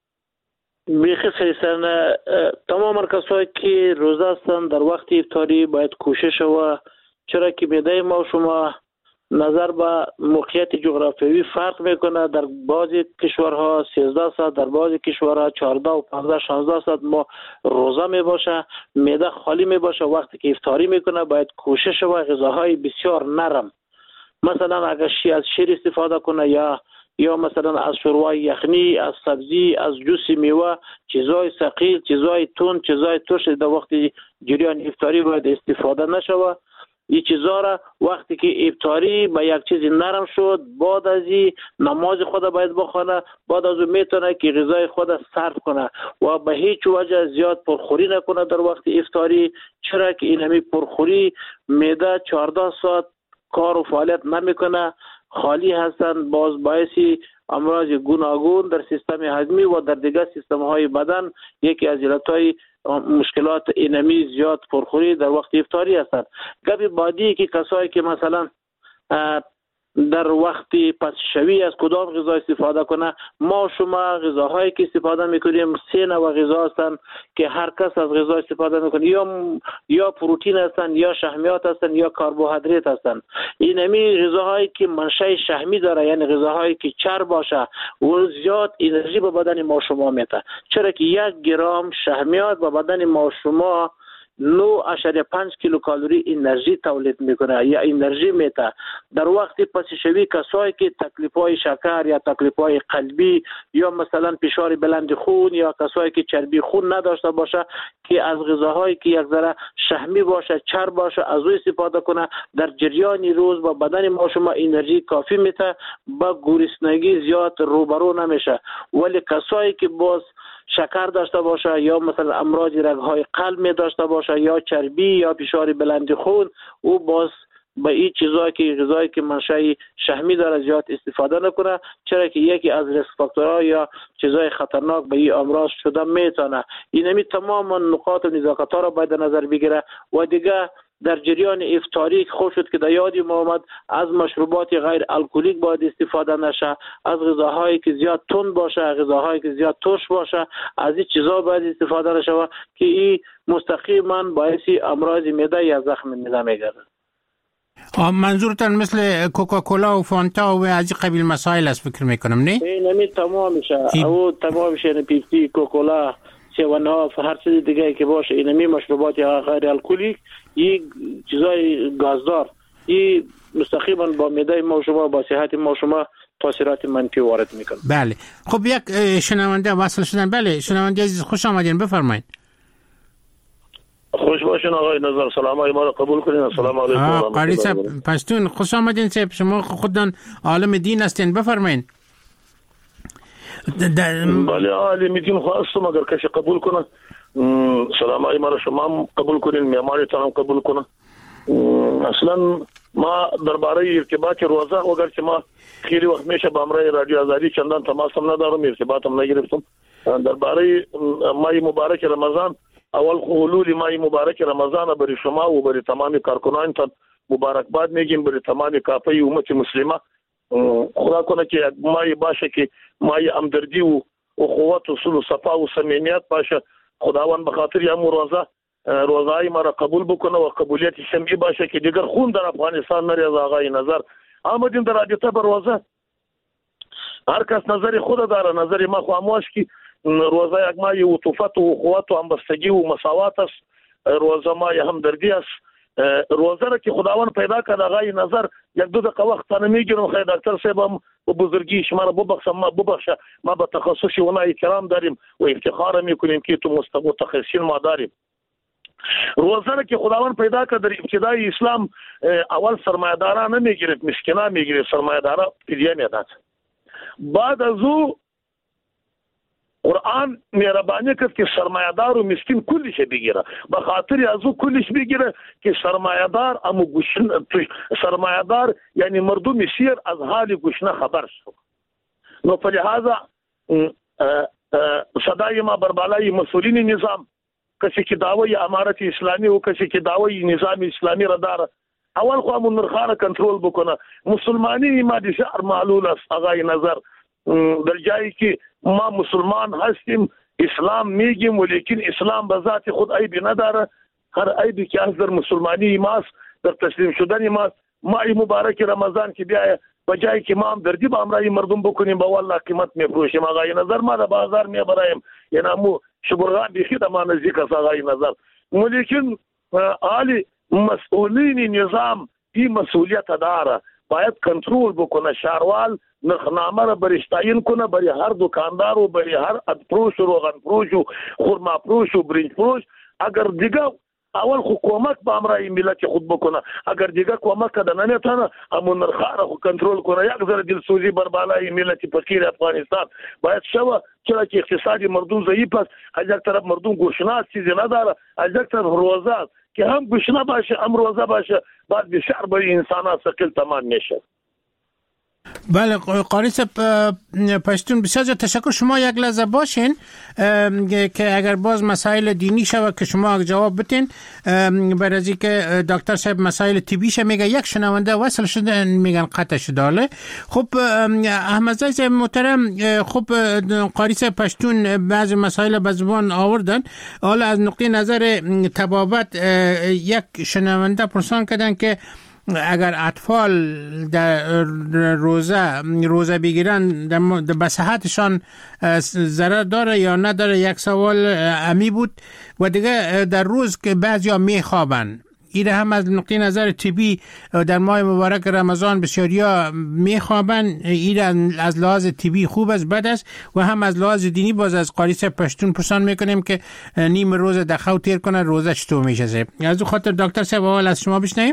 بیخی خیستن تمام کسایی که روزه هستند در وقت افطاری باید کوشش و چرا که معده ما شما نظر به موقعیت جغرافیایی فرق میکنه. در بعضی کشورها 13 ساعت، در بعضی کشورها 14 و 15 16 ساعت ما روزه می باشه، معده خالی می باشه. وقتی که افطاری میکنه باید کوشش و غذاهای بسیار نرم، مثلا اگر از شیر استفاده کنه یا مثلا از شوربای یخنی، از سبزی، از جوس میوه، چیزای ثقیل، چیزای تند، چیزای ترش در وقت جریان افطاری باید استفاده نشوه. این چیزا را وقتی که افطاری به یک چیز نرم شد بعد از این نماز خود باید بخونه، بعد از اون میتونه که غذای خود صرف کنه و به هیچ وجه زیاد پرخوری نکنه در وقت افطاری، چرا که این همی پرخوری معده 14 ساعت کار و فعالیت نمیکنه، خالی هستند، باز باعثی امراض گوناگون در سیستم هضمی و در دیگر سیستم های بدن یکی از علتهای مشکلات اینمی زیاد پرخوری در وقت افطاری هستند. گپی بعدی که کسایی که مثلا در وقت پس شوی از کدام غذا استفاده کنه، ما شما غذاهایی که استفاده میکنیم 3 نوع غذا هستند که هر کس از غذا استفاده میکنه، یا پروتئین هستند، یا شحمیات هستند، یا کربوهیدرات هستند. این همی غذاهایی که منشأ شحمی داره، یعنی غذاهایی که چرب باشه و زیاد انرژی به بدن ما شما میده، چرا که 1 گرم شحمیات به بدن ما شما 9.5 کیلوکالری انرژی تولید میکنه یا انرژی میده. در وقت پس شوی کسایی که تکلیف‌های شکر یا تکلیف‌های قلبی یا مثلا فشار بلند خون یا کسایی که چربی خون نداشته باشه که از غذاهایی که یک ذره شحمی باشه، چرب باشه، از او استفاده کنه، در جریان روز با بدن ما شما انرژی کافی میده، با گرسنگی زیاد روبرو نمیشه. ولی کسایی که باز شکر داشته باشه یا مثلا امراض رگ‌های قلب می داشته باشه یا چربی یا فشار بلند خون، او باز به این چیزایی که غذایی که منشأ شحمی داره زیاد استفاده نکنه، چرا که یکی از ریسک فاکتورها یا چیزای خطرناک به این امراض شده میتونه. اینمی تمام نقاط و نزاکت‌ها را باید نظر بگیره و دیگه در جریان افطاری خوب شد که در یادی ما آمد از مشروبات غیر الکلیک باید استفاده نشه، از غذاهایی که زیاد تند باشه، غذاهایی که زیاد ترش باشه، از این چیزا باید استفاده نشه که این مستقیما باعث امراض معده یا زخم معده میگرده. منظورتان مثل کوکاکولا و فانتا و از این قبیل مسائل است فکر میکنم نه؟ نمی تمام میشه او تمام میشه، پیپسی، کوکاکولا، سیواناف، هر چیز دیگه که باشه اینمی مشروبات غیر الکلیک، این چیزای گازدار، این مستقیما با معده ما شما، با صحت ما شما تاثیرات منفی وارد میکنه. بله خب یک شنونده وصل شدن. بله شنونده عزیز خوش آمدین، بفرمایید. خوش باشین آقای نظر، سلام های ما را قبول کنین. السلام علیکم. قاری صاحب پشتون خوش آمدین صاحب، شما خودتان عالم دین هستین، بفرمایید. بله علی میدین خواستم اگر کسی قبول کنه سلام مرا شما هم قبول کنین معمارتان هم قبول کنه. اصلا ما درباره ارتباط روزه اگرچه ما خیلی وقت میشه با امرای رادیو آزادی چندان تماس هم ندارم، ارتباط هم نگرفتم. درباره ماه مبارک رمضان اول حلول ماه مبارک رمضان برای شما و برای تمام کارکنانتان مبارکباد میگیم، برای تمام کافه امت مسلمه. خدا کنه که ماه باشه که ماه همدردی و اخوت و صلح و صفا و صمیمیت باشه. خداوند به خاطر یا روزای ما را قبول بکنه و قبولیت شمعی باشه که دیگر خون در افغانستان نری. از آقای نظر آمدیم در رابطه با روزه، هر کس نظر خود داره، نظر ما خاموش که روزه یک ماه عطوفت و اخوت و همبستگی و مساوات است. روزه ماه همدردی است. روزه را که خداوند پیدا کرد آقای نظر یک دو دقیقه وقت تنه میگیرم خیر دکتر صاحب هم و بزرگی شما را ببخشه ما به تخصص اونا احترام داریم و افتخار میکنیم که تو متخصصین ما داریم. روزه را که خداوند پیدا کرد در ابتدای اسلام اول سرمایه‌دارا نمیگرفت، مسکینا میگرفت، سرمایه‌دارا فدیه میداد. بعد از او قرآن مهربانی کرد که سرمایه‌دار و مسکین کلش بگیره، به خاطر از او کلش بگیره که سرمایه‌دار سرمایه‌دار یعنی مردم سیر از حال گشنه خبر شد. نو په لحاظه صدای ما بر بالای مسئولین نظام کسی که دعوی امارت اسلامی و کسی که دعوی نظام اسلامی را داره اول خو امون نرخانه کنترل بکنه. مسلمانی ما د شعر معلول است آقای نظر، در جایی که ما مسلمان هستیم اسلام میگیم ولیکن اسلام به ذات خود عیبی نداره. هر عیبی که از در مسلمانی ماست، در تسلیم شدن ماست. ماه مبارک رمضان که بیا بجای که ما هم دردی با امرای مردم بکنیم با والله قیمت میفروشیم آقای نظر، ما در بازار میبرایم یعنی امو شبرغان بیخی در ما نزدیک است آقای نظر. ولیکن عالی مسئولین نظام این مسئولیت داره، باید کنترل بکنه. شهروال نرخنامه را برش تعیین کنه برای هر دکاندار و برای هر ادفروش و روغن فروش و خرما فروش و برنج فروش. اگر دیگه اول خو کمک به امرای ملت خود بکنه، اگر دیگه کمک کده نمیتونه امون نرخانه خو کنترل کنه. یک ذره دلسوزی بر بالای ملت فقیر افغانستان باید شوه، چرا که اقتصادی مردم ضعیف است، از یک طرف مردم گوشناس چیزی نداره، از یک طرف روزه است که هم گوشنه باشه هم روزه باشه بعد بسیار برای انسان ثقیل تمام میشه. بله قاری صاحب پشتون بسیار تشکر. شما یک لحظه باشین که اگر باز مسائل دینی شود که شما جواب بتین، برای از که دکتر صاحب مسائل طبیشه میگه. یک شنونده وصل شده میگن قطع شده. خب احمد زای محترم، خب قاری صاحب پشتون بعض مسائل به زبان آوردن. حالا از نقطه نظر طبابت یک شنونده پرسان کردن که اگر اطفال در روزه بگیرن به صحتشان ضرر داره یا نداره، یک سوال امی بود. و دیگه در روز که بعضیا میخوابن، این هم از نقطه نظر طبی در ماه مبارک رمضان بسیاریا میخوابن، این از لحاظ طبی خوب است بد است؟ و هم از لحاظ دینی باز از قاری صاحب پشتون پرسان میکنیم که نیم روز دخو تیر کنه روزه چطور میشه؟ از اون خاطر دکتر صاحب اول از شما بشنویم.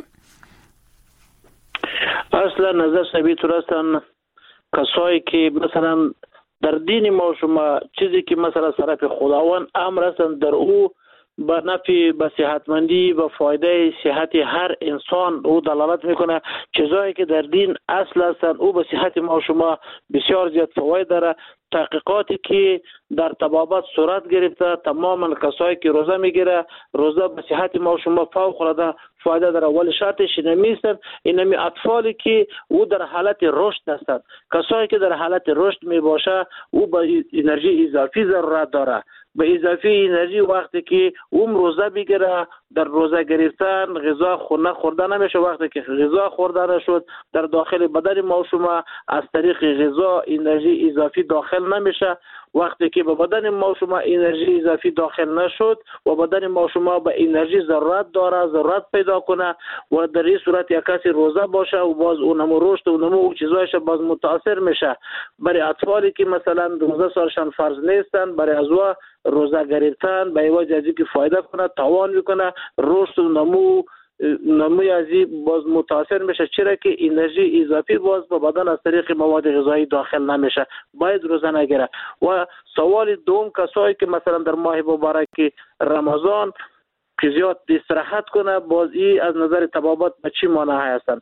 اصلا نظر ثابت هستن کسایی که مثلا در دین ما شما چیزی که مثلا طرف خداوند امر هستن در او به نفع به صحتمندی و فایده صحت هر انسان او دلالت میکنه. چیزایی که در دین اصل هستن او به صحت ما شما بسیار زیاد فواید داره. تحقیقاتی که در طبابت صورت گرفته تماما کسایی که روزه میگیره روزه به صحت ما شما فوق العاده فایده داره. ولی شرطش نمیستن اینمی اطفالی که او در حالت رشد هستند. کسایی که در حالت رشد میباشه او به انرژی اضافی ضرورت داره. به اضافی انرژی وقتی که روزه بگیره در روزه گرفتن غذا خوردن نمیشه. وقتی که غذا خورده نشد در داخل بدن ما شما از طریق غذا انرژی اضافی داخل نمیشه. وقتی که به بدن ما شما انرژی اضافی داخل نشد و بدن ما شما به انرژی ضرورت داره، ضرورت پیدا کنه و در این صورت یک کسی روزه باشه و باز اونم رشد و نمو چیزایش باز متاثر میشه. برای اطفالی که مثلا روزه سالشان فرض نیستن برای ازوا روزه گرفتن به وجه از اینکه فایده کنه، توان میکنه، رشد و نمو نموی ازی باز متاثر میشه، چرا که انرژی اضافی باز به بدن از طریق مواد غذایی داخل نمیشه، باید روزه نگیره. و سوال دوم، کسایی که مثلا در ماه مبارک رمضان که زیاد استراحت کنه، باز ای از نظر طبابت به چی معنی هستند؟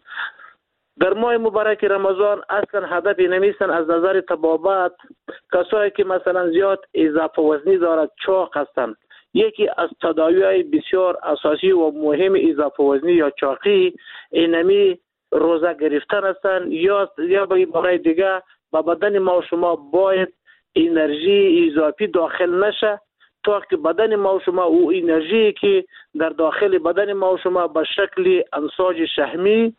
در ماه مبارک رمضان اصلا هدف نمیستن از نظر طبابت کسایی که مثلا زیاد اضافه وزنی دارد، چاق هستند. یکی از تداوی‌های بسیار اساسی و مهم اضافه وزنی یا چاقی اینمی روزه گرفتن هستند، یا به عبارت دیگه به بدن ما و شما باید انرژی اضافی داخل نشه تا که بدن ما و شما او انرژی که در داخل بدن ما و شما به شکل امواج شحمی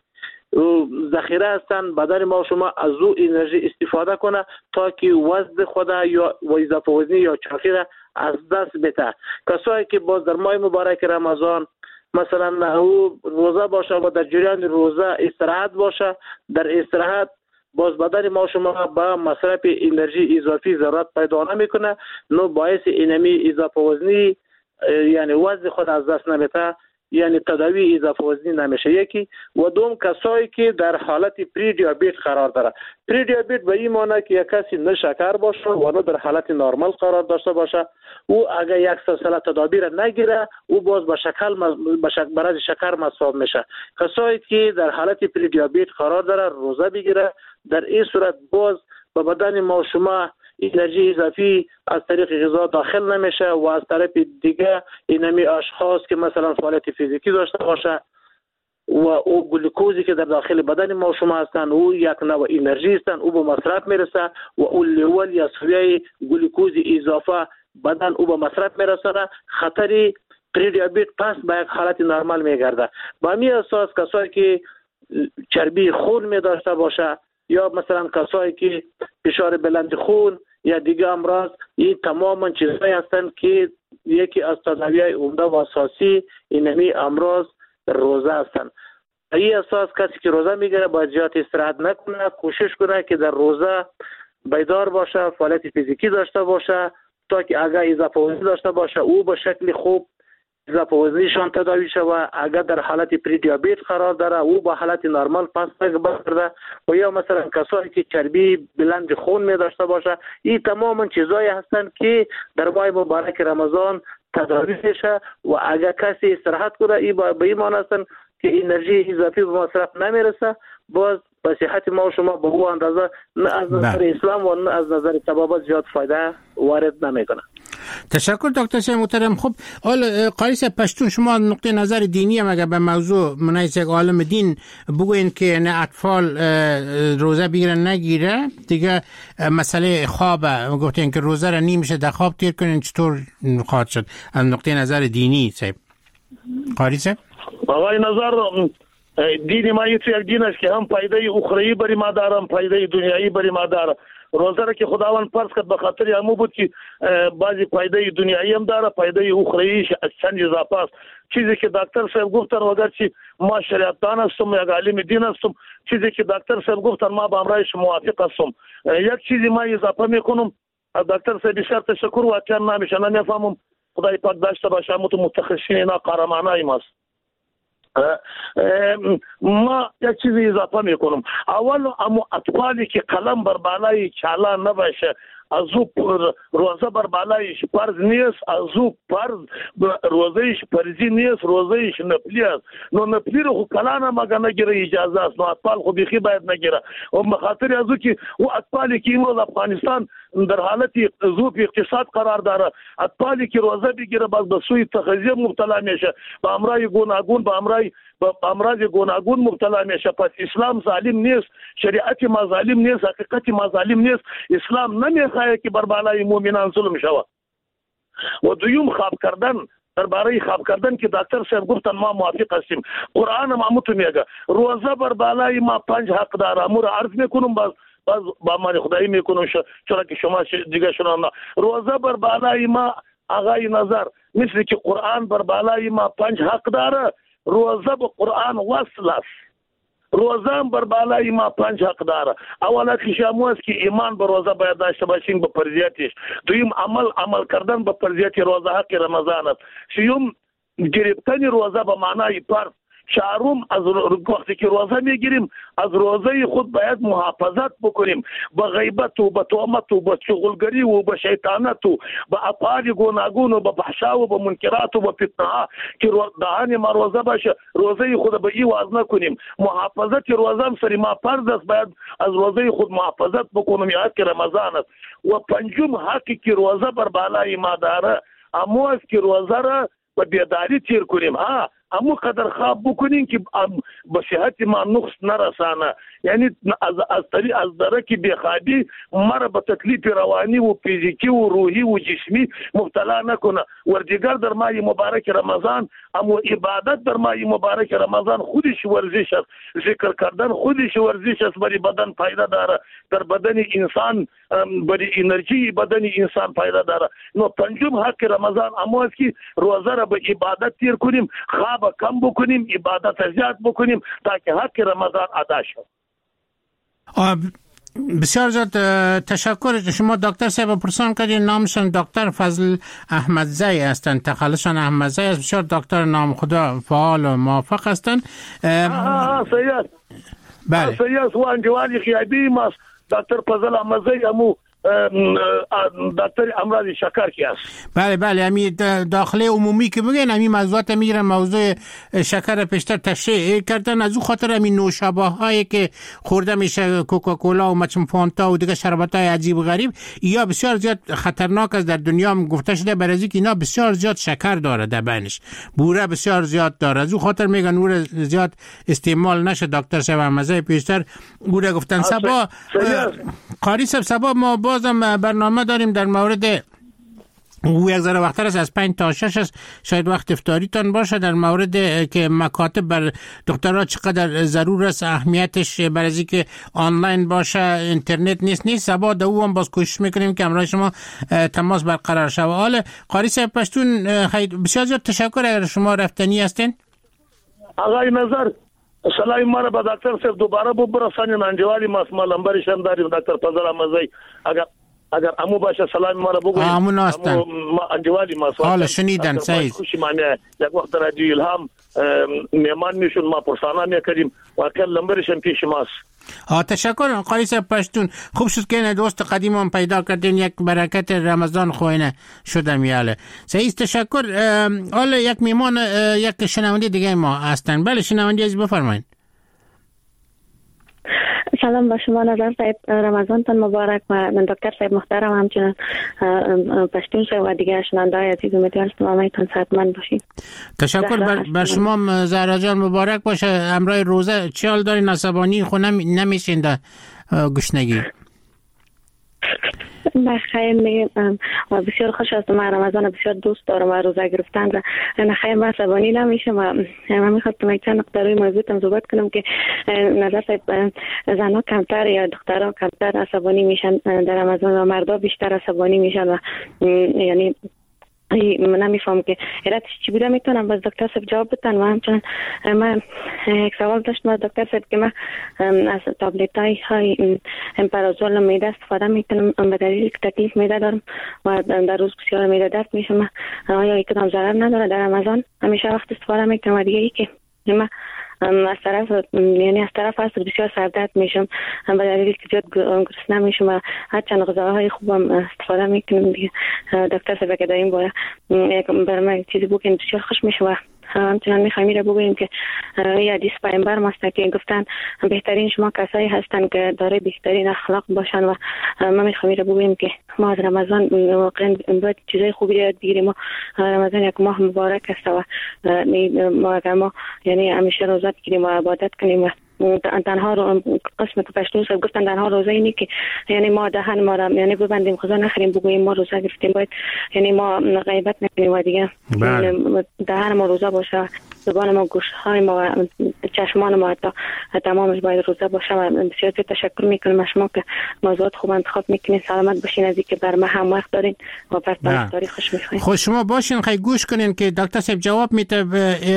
ذخیره هستند، بدن ما و شما از او انرژی استفاده کنه تا که وزن خود یا اضافه وزنی یا چاقی را از دست بده. کسایی که باز در ماه مبارک رمضان مثلا او روزه باشه و در جریان روزه استراحت باشه، در استراحت باز بدن ما شما با مصرف انرژی اضافی ضرورت پیدا نمیکنه، نو باعث اینمی اضافه وزنی یعنی وزن خود از دست نمیده، یعنی تداوی اضافه وزنی نمیشه. یکی و دوم کسایی که در حالت پری دیابت قرار داره. پری دیابت به این معنی که یک کسی نه شکر باشه و نه در حالت نرمال قرار داشته باشه، او اگر یک سلسله تدابیر نگیره او باز به برای شکر مصاب میشه. کسایی که در حالت پری دیابت قرار داره روزه بگیره، در این صورت باز به بدن ما شما انرژی اضافی از طریق غذا داخل نمیشه و از طرف دیگه اینمی اشخاص که مثلا فعالیت فیزیکی داشته باشه و او گلوکوزی که در داخل بدن ما شما هستن، او یک نوع انرژی هستن، او به مصرف میرسه و اون لیول یا سویه گلوکوز اضافه بدن او به مصرف میرسه، خطری پری دیابت پس به یک حالت نرمال میگرده. با همین اساس کسایی که چربی خون می داشته باشه یا مثلا کسایی که فشار بلند خون یا دیگه امراض، این تماما چیزهایی هستند که یکی از تداوی‌های عمده و اساسی اینمی امراض روزه هستند. این اساس کسی که روزه میگیره باید زیاد استراحت نکنه، کوشش کنه که در روزه بیدار باشه، فعالیت فیزیکی داشته باشه تا که اگر اضافه وزنی داشته باشه او به شکل خوب اضافه وزنیشان تداوی شود. اگر در حالت پری دیابت قرار داره او با حالت نرمال پس برده و یا مثلا کسایی که چربی بلند خون می داشته باشه، این تماما چیزایی هستند که در ماه مبارک رمضان تداوی میشه و اگر کسی استراحت کنه این به این معنی هستند که انرژی اضافی به مصرف نمیرسه، باز به صحت ما و شما به او اندازه نه از نظر اسلام و نه از نظر طبابت زیاد فایده وارد نمیکنه. تشکر دکتر صاحب محترم. خب حالا قاری صاحب پشتون شما نقطه نظر دینی هم اگر به موضوع منایز یک عالم دین بگوین که نه اطفال روزه بگیرن نگیره دیگه، مسئله خواب گفتین که روزه را نمیشه در خواب تیر کنین، چطور خواهد شد از نقطه نظر دینی صاحب؟ قاری صاحب آقای نظر دین ما یک دین است که هم پایده اخروی بری ما داره هم پایده دنیایی بری ما داره. روزه را که خداوند فرض کرد به خاطر همو بود که بعضی پایده دنیایی هم داره، پایده اخرویش چند اضافه است. چیزی که دکتر صاحب گفتن اگر چی ما شریعت دان هستم یا عالم دین هستم، چیزی که دکتر صاحب گفتن ما با امرایش موافق هستم. یک چیزی ما اضافه میکنم، دکتر صاحب بسیار تشکر واقعا نمیشه نمیفهمم، خدای پاک داشته باشه متخصصین اینا قهرمانای ماست. ما یک چیزی اضافه میکنم، اول اما اطفالی که قلم بر بالای چالان نباشه از او روزه بر بالایش فرض نیست، از او فرض روزهش فرضی نیست، روزهش نفلی است. نو نفلی رو خو کلانه مگه نگیره اجازه است، نو اطفال خو بیخی باید نگیره. و بخاطر از او که او اطفالی که امروز افغانستان در حالت ضعف اقتصاد قرار داره، اطفالی که روزه بگیره باز به سوی تغذیه مبتلا میشه، به امراض گوناگون به امراض گوناگون مبتلا میشه. پس اسلام ظالم نیست، شریعت ما ظالم نیست، حقیقت ما ظالم نیست. اسلام نمیخواد که بر بالای مؤمنان ظلم شود. و دویم خواب کردن، درباره خواب کردن که دکتر صاحب گفتن ما موافق هستیم. قرآن ما میگه روزه بر بالای ما 5 حق داره. امور عرض میکنم باز با من خدایی میکنم چرا که شما دیگه شما روزه بر بالای ما آقای نظر مثل که قرآن بر بالای ما 5 حق داره، روزه به قرآن وصل است. روزه بر بالای ما 5 حق داره. اولا که شما است که ایمان به روزه باید داشته باشیم به فرضیتش. دویم عمل کردن به فرضیت روزه حق رمضان است. سوم گرفتن روزه به معنای فرض، چهارم از وقتی که روزه میگیریم از روزه خود باید محافظت بکنیم، با غیبت و با تهمت و با شغلگری و با شیطانت و با افعال گوناگون و با فحشا و با منکرات و با فتنه ها که دهان ما روزه باشه، روزه خود به این واز نکنیم. محافظت روزه هم سری ما فرض است، باید از روزه خود محافظت بکنیم یا که رمضان است. و پنجم حقی که روزه بر بالای ما داره امو است که روزه را به بیداری تیر کنیم، امو قدر خواب بکنیم که به صحت ما نقص نرسانه، یعنی از درک بیخوابی مرا به تکلیف روانی و فیزیکی و روحی و جسمی مبتلا نکنه. و دیگر در ماه مبارک رمضان امو عبادت در ماه مبارک رمضان خودش ورزش است، ذکر کردن خودش ورزش است، برای بدن فایده داره، در بدن انسان برای انرژی بدن انسان فایده داره. نو پنجم حق رمضان امو است که روزه را به عبادت تیر کنیم، خواب کم بکنیم، عبادت زیاد بکنیم تا که حق رمضان ادا شد. بسیار زیاد تشکر. شما دکتر صاحب پرسان کردین، نامشون دکتر فضل احمدزی هستند، تخلصشون احمدزی است، بسیار دکتر نام خدا فعال و موفق هستند. سید بله سید و انجوانی خیابی ماست دکتر فضل احمدزی امو دکتر امراض شکر کی است. بله بله، امی داخله عمومی که بگن امی موضوعات میگیرن، موضوع شکر پیشتر تشریح کردن، از اون خاطر امی نوشابه هایی که خورده میشه، کوکاکولا و مچم فانتا و دیگه شربت های عجیب و غریب، یا بسیار زیاد خطرناک است. در دنیا هم گفته شده برای اینکه اینا بسیار زیاد شکر داره در بینش، بوره بسیار زیاد داره، از اون خاطر میگن نور زیاد استعمال نشه. دکتر صاحب مزه پیشتر بوره گفتن. صبا قاری صاحب، صبا ما بازم برنامه داریم در مورد او یک ذره وقتر است، از 5 تا 6 است، شاید وقت افطاریتان باشه، در مورد که مکاتب بر دکترها چقدر ضرور است، اهمیتش برای اینکه آنلاین باشه، اینترنت نیست. سبا دو هم باز کوشش میکنیم که همراه شما تماس برقرار شه. حال قاری صاحب پشتون بسیار زیاد تشکر اگر شما رفتنی هستین. آقای نظر سلام ما به دکتر صاحب دوباره برسانید، انجوالی ما لمبرش هم داریم دکتر فضل احمدزی، اگر امو باشه سلام ما را بگویید. امون هستن انجوالی ما حالا شنیدن سعید خوشی معنی یک وقت رادیو الهام میمان میشون ما پرسانه میکردیم و کل لمبرش هم پیش ماست. تشکر قاری صاحب پشتون. خوب شد که دوست قدیم هم پیدا کردین، یک برکت رمضان خوینه شدم یاله. سعید تشکر. حالا یک میمان یک شنونده دیگه ما هستن. بله شنونده از بفرمایید. سلام با شما نظر صاحب، رمضانتان مبارک و من دکتر صاحب محترم همچنان پشتون صاحب و دیگر شنونده های عزیز، امیدوارم تمامیتان صحتمند باشید. تشکر بر شما زهرا جان، مبارک باشه. امرای روزه چی حال دارین؟ عصبانی خونه نمیشین در گشنگی؟ بخیر میگم بسیار خوش هستم. من رمضان بسیار دوست دارم و روزه گرفتن را نخیر من عصبانی نمیشم و من میخواستم یک چند نقطه روی موضوعتم صحبت کنم که نظر صاحب زنها کمتر یا دخترها کمتر عصبانی میشن در رمضان و مردا بیشتر عصبانی میشن و یعنی من نمیفهم که علتش چی بوده. میتونم باز دکتر صاحب جواب بدن. و همچنان من یک سوال داشتم از دکتر صاحب که من از تابلت های امپرازول معده استفاده میکنم به دلیل که تکلیف معده دارم و در روز بسیار معده درد میشه. آیا یک کدام ضرر نداره؟ در رمضان همیشه وقت استفاده میکنم و دیگه ای که من از طرف هست بسیار سردرد میشم به دلیل که زیاد گرسنه میشم و هرچند غذاهای خوبم استفاده میکنم دیگه. دکتر صاحب که داریم باید برای چیزی بکنیم بسیار خوش میشه و همچنان میخوایم میره بگوییم که یه حدیث پیامبر ماست که گفتن بهترین شما کسایی هستن که داره بهترین اخلاق باشن و ما میخوایم میره بگوییم که ما از رمضان واقعا باید چیزای خوبی یاد بگیریم. رمضان یک ماه مبارک است و ما یعنی همیشه روزه بگیریم و عبادت کنیم و تنها قسم که پشتون صاحب گفتن تنها روزه اینه که یعنی ما دهن ما را یعنی ببندیم، غذا نخوریم، بگوییم ما روزه گرفتیم، باید یعنی ما غیبت نکنیم و دیگه دهن ما روزه باشه، زبان ما، گوش های ما و چشمان ما حتی تمامش باید روزه باشه. و بسیار تشکر میکنم از شما که موضوعات خوب انتخاب میکنین. سلامت باشین از اینکه بر ما هم وقت دارین و پس تاریخ خوش میخواین. خوش شما باشین. خیلی گوش کنین که دکتر صاحب جواب میده.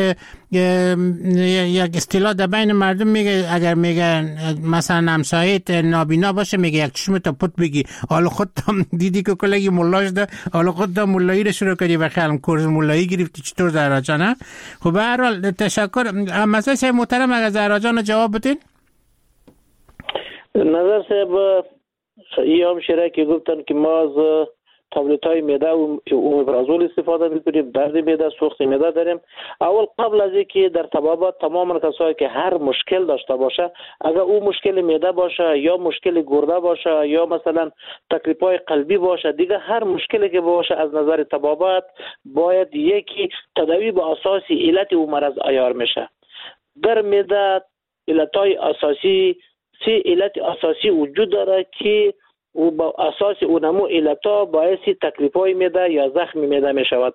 یک اصطلاح در بین مردم میگه اگر میگن مثلا همسایت نابینا باشه میگه یک چشم تا پت بگی. حالا خودت دیدی که کلگی ملاش ده، حالا خودت مولایی رو شروع کردی و خیلی کورس مولایی گرفتی. چطور زهرا جان؟ خب هر هر حال تشکر. مسئله صاحب محترم اگر زهرا جان جواب بدین. نظر صاحب این هم شیره که گفتن که ما از تابلت های معده و اومیپرازول استفاده میکنیم، درد معده، سوخت معده داریم. اول قبل از اینکه در طبابت تمام کسایی که هر مشکل داشته باشه، اگر او مشکل معده باشه یا مشکل گرده باشه یا مثلا تکلیف های قلبی باشه، دیگه هر مشکلی که باشه از نظر طبابت باید یکی تداوی به اساس علت او مرض عیار میشه. در معده علت های اساسی، 3 علت اساسی وجود داره که و با اساس اونمو علتا باعث تکلیف‌های معده یا زخم معده می شود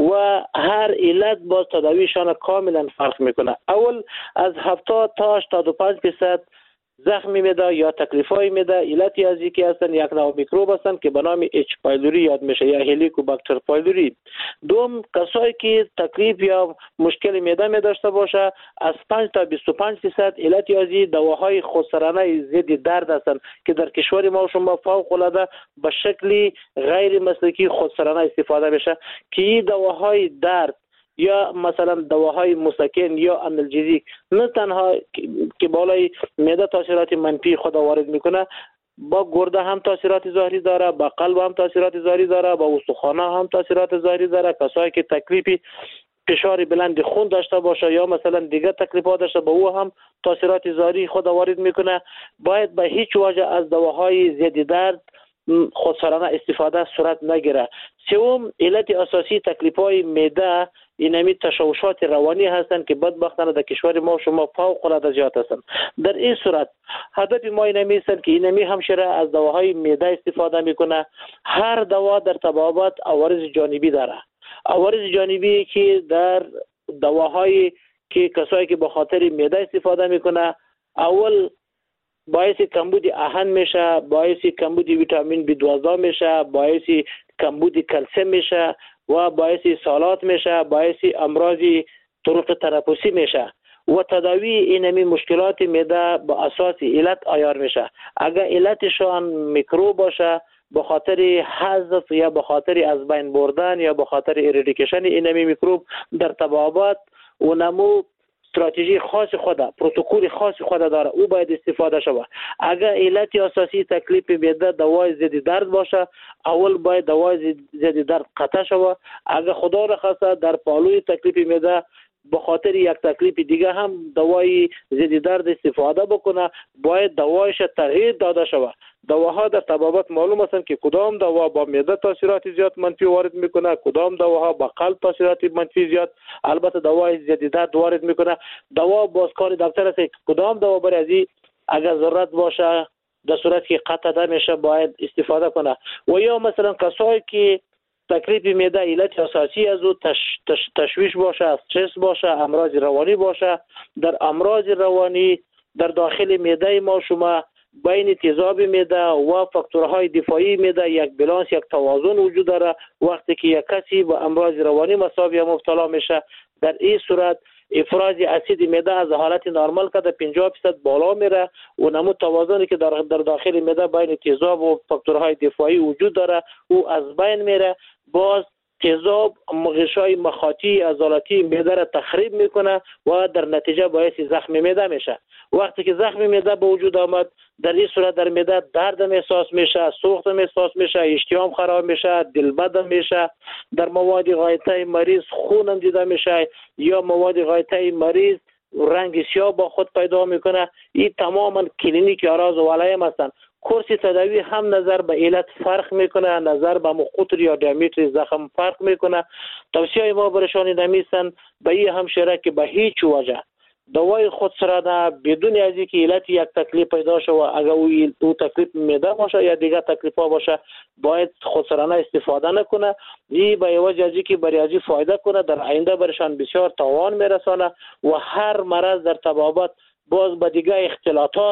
و هر علت با تداویشان کاملا فرق میکنه. اول از 70 تا 85% زخم معده یا تکلیف‌های معده علتی از اینکه هستن یک نوع میکروب هستن که به نام اچ پایلوری یاد میشه یا هلیکوباکتر پایلوری. دوم کسایی که تکلیف یا مشکل معده می داشته باشه از 5 تا 25% علتی از این دواهای خودسرانه ضد درد هستن که در کشور ما شما فوق العاده به شکلی غیر مسلکی خودسرانه استفاده میشه که این دواهای درد یا مثلا دواهای مسکن یا آنالژیک نه تنها که بالای معده تاثیرات منفی خود وارد میکنه، با گرده هم تاثیرات ظاهری داره، با قلب هم تاثیرات ظاهری داره، با استخوان هم تاثیرات ظاهری داره. کسایی که تکلیفی فشار بلند خون داشته باشه یا مثلا دیگه تکلیفات داشته با او هم تاثیرات ظاهری خود وارد میکنه. باید به هیچ وجه از دواهای ضد درد خودسرانه استفاده صورت نگیره. سوم علت اساسی تکلیف‌های معده اینمی تشوشات روانی هستند که بدبختانه در کشور ما شما فوق العاده زیاد هستند. در این صورت هدف ما اینمی است که اینمی همشیره از دواهای معده استفاده میکنه. هر دوا در طبابت عوارض جانبی داره. عوارض جانبی که در دواهایی که کسایی که به خاطر معده استفاده میکنه، اول باعث کمبود آهن میشه، باعث کمبود ویتامین B12 میشه، باعث کمبود کلسیم میشه و باعث سالات میشه، باعث امراض طرق تنفسی میشه و تداوی اینمی مشکلات معده با اساس علت عیار میشه. اگر علتشان میکروب باشه به خاطر حذف یا به خاطر از بین بردن یا به خاطر ایریدیکیشن اینمی میکروب در طبابت اونمو استراتژی خاص خود، پروتکل خاص خود داره، او باید استفاده شود. اگر علت اساسی تکلیف معده دوای ضد درد باشه، اول باید دوای ضد درد قطع شود. اگر خدا رخصت در پالوی تکلیف معده به خاطر یک تکلیف دیگه هم دوای ضد درد استفاده بکنه، باید دوایش تغییر داده شود. دواها در طبابت معلوم هستند که کدام دوا با معده تاثیرات زیاد منفی وارد میکنه، کدام دواها با قلب تاثیرات منفی زیاد، البته دوای ضد درد وارد میکنه. دوا باز کار دکتر است که کدام دوا برای ازی اگر ضرورت باشه در صورت که قطع میشه باید استفاده کنه. و یا مثلا کسایی که تکلیف معده علت اساسی از او تشویش باشه، استرس باشه، امراض روانی باشه. در امراض روانی در داخل معده ما شما بین تیزاب معده و فاکتورهای دفاعی معده یک بالانس، یک توازن وجود داره. وقتی که یک کسی با امراض روانی مصاب یا مبتلا میشه، در این صورت افراز اسید معده از حالت نرمال که 50% بالا میره و نمو توازنی که در داخل معده بین تیزاب و فاکتورهای دفاعی وجود داره او از بین میره. باز تیزاب غشای مخاطی عضلاتی معده را تخریب میکنه و در نتیجه باعث زخم معده میشه. وقتی که زخم معده به وجود آمد، در این صورت در معده درد احساس میشه، سوخت احساس میشه، اشتهام خراب میشه، دل بد میشه، در مواد غایطه مریض خون هم دیده میشه یا مواد غایطه مریض رنگ سیاه با خود پیدا میکنه. این تماما کلینیک اعراض و علائم هستند. کورس تداوی هم نظر به علت فرق میکنه، نظر به قطر یا دیامتر زخم فرق میکنه. توصیه ما برشان نمیستن به این همشیره که به هیچ وجه دوای خودسرانه بدون از اینکه علت یک تکلیف پیدا شد و اگر او تکلیف معده باشه یا دیگر تکلیف ها باشه باید خودسرانه استفاده نکنه. این به وجه از اینکه برای فایده کنه در آینده برشان بسیار تاوان میرسانه و هر مرض در طبابت باز به دیگر اختلاطات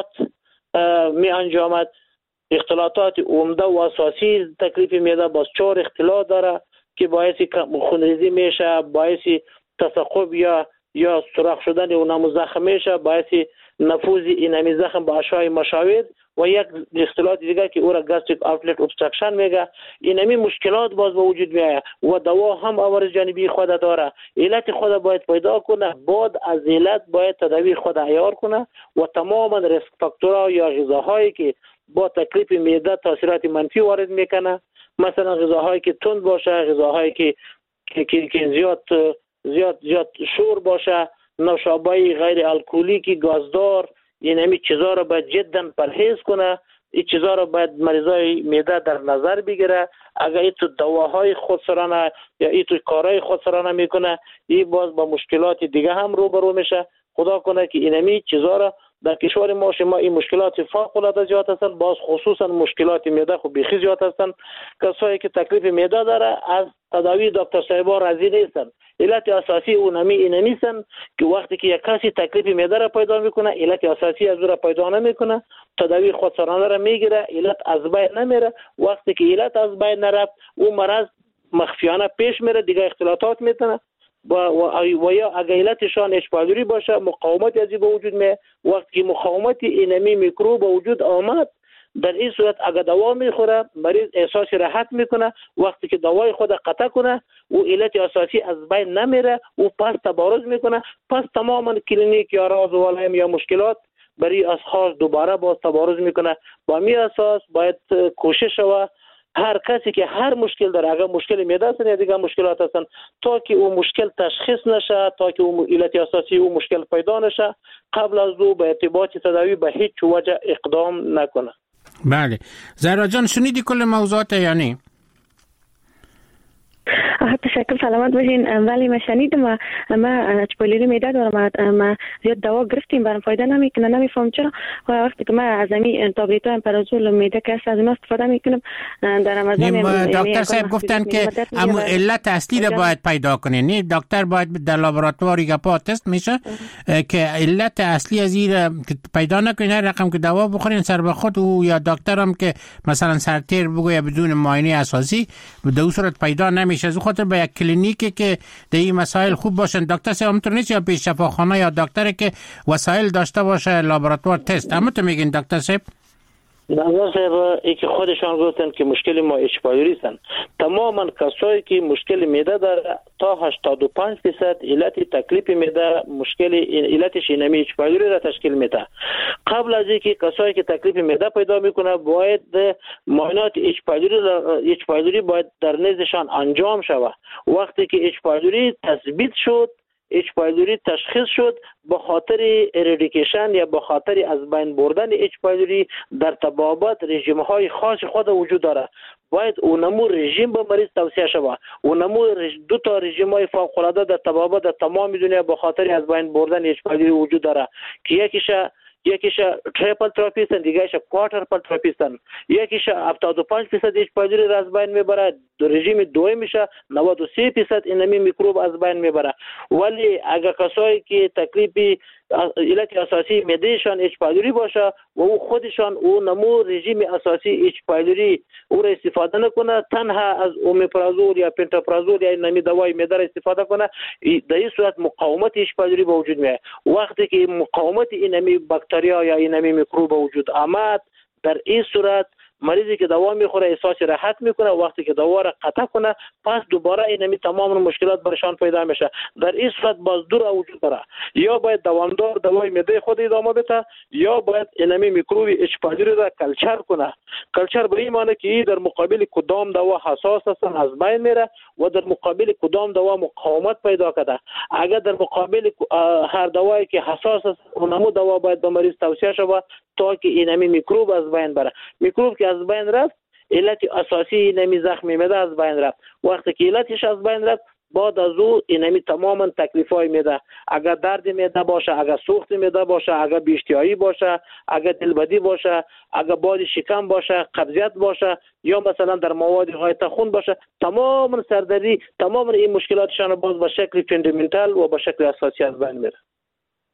می انجامد. اختلاطات عمده و اساسی تکلیف معده باز 4 اختلاط داره که باعث خونریزی میشه، باعث تثقب یا سوراخ شدن اونم زخم میشه، باعث نفوذ اینمی زخم به اشعه مشاوید و یک اصطلاح دیگه که او را گاستریک آوتلت ابستراکشن میگه. اینمی مشکلات باز به وجود میاد و دوا هم عوارض جانبی خود داره. علت خود باید پیدا کنه، بعد از علت باید تداوی خود عیار کنه و تماما ریسک فاکتورها یا غذاهایی که با تکلیف معده تاثیرات منفی وارد میکنه، مثلا غذاهایی که تند باشه، غذاهایی که زیاد شور باشه، نوشابه غیر الکلیکی گازدار، این همین چیزا رو باید جدا پرهیز کنه. این چیزا رو باید مریضای معده در نظر بگیره. اگر این تو دواهای خودسرانه یا این تو کارهای خودسرانه میکنه، این باز با مشکلات دیگه هم روبرو میشه. خدا کنه که این همین چیزا رو در کشور ما شما این مشکلات فوق العاده زیاد هستن، باز خصوصا مشکلات معده خب بیخی زیاد هستن. کسایی که تکلیف معده داره از تداوی دکتر صاحبا راضی نیستن. علت اساسی اونمی اینمیسن که وقتی که یک کسی تکلیف معده را پیدا میکنه، علت اساسی از او را پیدا نمیکنه، تداوی خودسرانه را میگیره، علت از بین نمیره. وقتی که علت از بین نرفت، اون مرض مخفیانه پیش میره، دیگه اختلاطات میتونه و یا اگر علتشان اچ پایلوری باشه، مقاومت ازی به وجود میاد. وقتی که مقاومت اینمی میکروب به وجود آمد، در این صورت اگر دوا میخوره، مریض احساس راحت میکنه. وقتی که دوای خود قطع کنه و علت اساسی از بین نمیره، و پس تبارز میکنه، پس تماما کلینیک یا راز و علائم یا مشکلات برای اشخاص دوباره باز تبارز میکنه. با می اساس باید کوشش و هر کسی که هر مشکل داره، اگر مشکل معده است یا دیگه مشکلات هستن، تا که اون مشکل تشخیص نشه، تا که اون علت اساسی اون مشکل پیدا نشه، قبل از او به ارتباط تداوی به هیچ وجه اقدام نکنه. بله. زهرا جان شنیدی کل موضوعات یعنی؟ تشکر، سلامت باشین. ولی من شنیدم، ما اچ معده دارم، ما زیاد دوا گرفتیم برام فایده نمیکنه، نمیفهم چرا. وقتی که ما از این تابلت امپرازول معده که از اینا استفاده میکنم در رمضان، دکتر صاحب گفتن که اما علت اصلی رو باید پیدا کنین. نه دکتر باید در لابراتوار گپا تست میشه که علت اصلی از این پیدا نکنین، رقم که دوا بخورین سر به خود، او یا دکتر هم که مثلا سرتیر بگوید بدون معاینه اساسی به دو صورت پیدا نمیشه. از خاطر به یک کلینیکی که در این مسائل خوب باشن، دکتر صاحب همونطور نیست یا پیش شفاخانه یا دکتری که وسایل داشته باشه لابراتوار تست، همونطور میگین دکتر صاحب؟ نظر صاحب ای که خودشان گفتن که مشکل ما اچ پایلوری هستن. تماما کسایی که مشکل معده داره تا 85% علت تکلیف معده مشکل علتش اینمی اچ پایلوری را تشکیل میده. قبل از اینکه کسایی که تکلیف معده پیدا میکنه، باید معاینات اچ پایلوری باید در نزدشان انجام شود. وقتی که اچ پایلوری تثبیت شد، اچ پایلوری تشخیص شد، به خاطر اریدیکیشن یا به خاطر از بین بردن اچ پایلوری در تبابت رژیم های خاص خود وجود داره. باید اونمو رژیم به مریض توصیه شود. اونمو دو تا رژیم های فوق العاده در تبابت در تمام دنیا به خاطر از بین بردن اچ پایلوری وجود داره که یکیش تریپل تراپی است، دیگه‌اش کوارترپل تراپی است. یکیش 75% اچ پایلوری را از بین میبره، رژیم دوم میشه 93% اینمی میکروب از بین میبره. ولی اگر کسایی که تکلیف علت اساسی معدهشان اچ پایلوری باشه و او خودشان او نمو رژیم اساسی اچ پایلوری او را استفاده نکنه، تنها از اومیپرازول یا پنتاپرازول یا اینمی دوای معده را استفاده کنه، در این صورت مقاومت اچ پایلوری به وجود میاد. وقتی که مقاومت اینمی باکتریا یا اینمی میکروب به وجود آمد، در این صورت مریضی که دوا میخوره احساس راحت میکنه. وقتی که دوا را قطع کنه، پس دوباره اینمی تمام مشکلات برشان پیدا میشه. در این صورت باز دو را وجود داره، یا باید دوامدار دوای معده خود ادامه بده، یا باید اینمی میکروب اچ پایلوری را کلچر کنه. کلچر به این معنی که در مقابل کدام دوا حساس هستن از بین میره و در مقابل کدام دوا مقاومت پیدا کرده. اگر در مقابل هر دوایی که حساس است، اونمو دوا باید به مریض توصیه شود تا که اینمی میکروب از بین بره. میکروب که از بین رفت، علت اساسی اینمی زخم معده از بین رفت. وقتی که علتش از بین رفت، بعد از او اینمی تماما تکلیفای معده، اگر درد معده باشه، اگر سوخت معده باشه، اگر بیشتیایی باشه، اگر دلبدی باشه، اگر باد شکم باشه، قبضیت باشه، یا مثلا در مواد غایت خون باشه، تماما سردردی، تماما این مشکلاتشان باز به شکل فاندامنتال و به شکل اساسی از بین میره.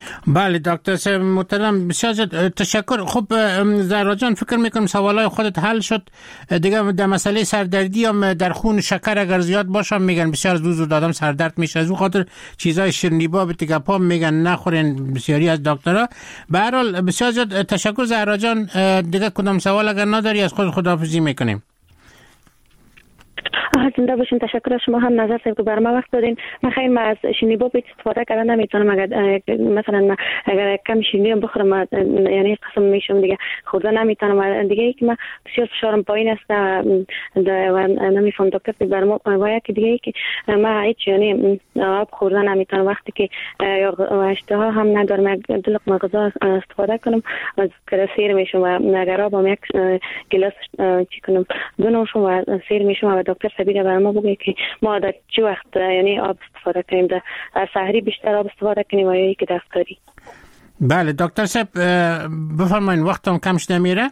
بله دکتر صاحب محترم بسیار تشکر. خب زهرا جان فکر میکنم سوالای خودت حل شد دیگه. در مسئله سردردی هم در خون شکر اگر زیاد باشه میگن بسیار زود آدم سردرد میشه، از اون خاطر چیزای شیرینی‌با به تیکه پا میگن نخورین بسیاری از دکترها. به هر حال بسیار تشکر زهرا جان. دیگه کدام سوال اگر نداری از خود خداحافظی میکنیم. زنده باشین. تشکر از شما هم نظر صاحب که برام وقت دادین. من خیلی ما از شیرینی با استفاده کردن نمیتونم. مثلا اگر کم شیرینی هم بخورم یعنی قسم میشم دیگه خوردن نمیتونم. دیگه ای که من بسیار فشارم پایین است و نمیفهم دکتر برام و یک دیگه ای که من هیچ یعنی آب خوردن نمیتونم. وقتی که اشتها هم ندارم یک دو لقمه غذا استفاده کنم از سیر میشم و اگر آبم یک گلاس چی کنم بنوشم و سیر میشم و دکتر سبیل برام بگه که ما در چه وقت یعنی آب استفاده کنیم، در سحری بیشتر آب استفاده کنیم و یا که در افطاری. بله دکتر صاحب بفرمایید وقتم کم شده میره.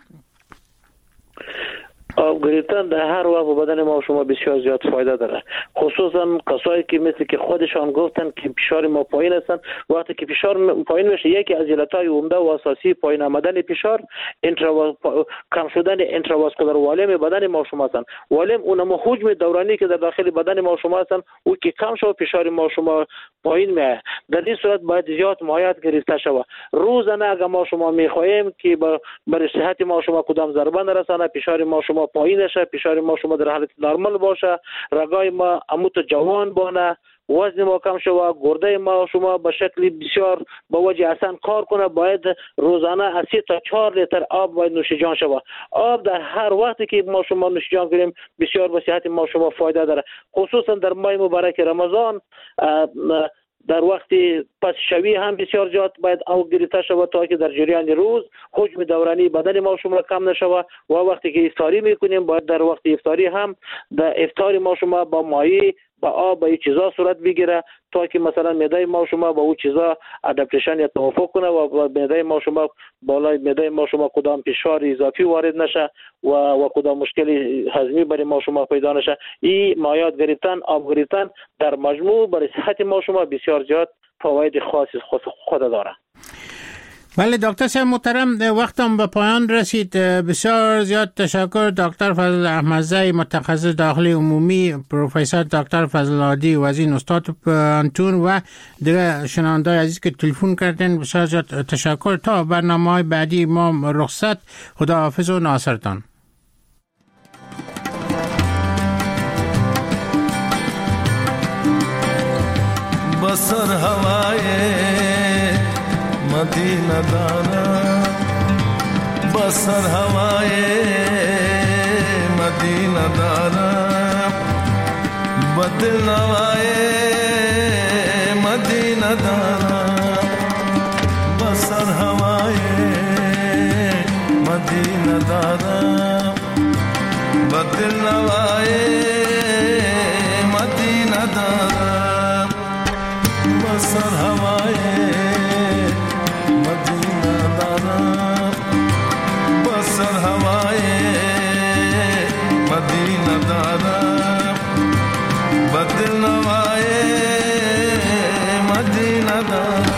آب گرفتن در هر وقت و بدن ما و شما بسیار زیاد فایده داره، خصوصا کسایی که مثل که خودشان گفتن که فشار ما پایین هستن. وقتی که فشار پایین بشه یکی از علتهای عمده و اساسی پایین آمدن فشار کم شدن انترواسکولار والیم بدن ما و شما هستن. والیم اونم حجم دورانی که در داخل بدن ما و شما هستن او که کم شود فشار ما و شما پایین میاد. در این صورت باید زیاد مایعات گرفته شود. روزانه اگر ما شما میخواهیم که برای صحت ما و شما کدام ضربه نرسانه، فشار ما شما پایین شه، فشار ما شما در حالت نرمال باشه، رگای ما عمود جوان بانه، وزن ما کم شود، گرده ما شما به شکل بسیار با وجه اصلا کار کنه. باید روزانه از 3 تا 4 لیتر آب باید نوش جان شود. آب در هر وقتی که ما شما نوش جان کنیم بسیار به صحت ما شما فایده داره، خصوصا در ماه مبارک رمضان. در وقتی پس شوی هم بسیار زیاد باید آب گرفته شود تا که در جریان روز حجم دورانی بدن ما شما کم نشود. و وقتی که افطاری میکنیم باید در وقت افطاری هم در افطاری ما شما با مایع با آب با این چیزا صورت بگیره تا که مثلا معده ما شما با اون چیزا ادپتیشن یا توافق کنه و معده ما شما بالای معده ما شما کدام فشار اضافی وارد نشه و کدام مشکل هضمی برای ما شما پیدا نشه. این مایعات گرفتن، آب گرفتن در مجموع برای صحت ما شما بسیار زیاد فواید خاصی خود داره. بله دکتر صاحب محترم وقتم به پایان رسید. بسیار زیاد تشکر دکتر فضل احمدزی متخصص داخلی عمومی، پروفسور دکتر فضل عادی وزین استاد پانتون و دیگه شنوندای عزیز که تلفن کردن بسیار زیاد تشکر. تا برنامه‌های بعدی ما رخصت. خداحافظ و ناصرتان. بسر هوای مدینہ دانا، بسر ہوائے مدینہ دانا، بدل نوائے مدینہ دانا، بسر ہوائے مدینہ دانا، بدل نوائے مدینہ دانا، بسر ہوائے بسر ہوائے مدینہ دانا، بدل نوائے مدینہ دانا.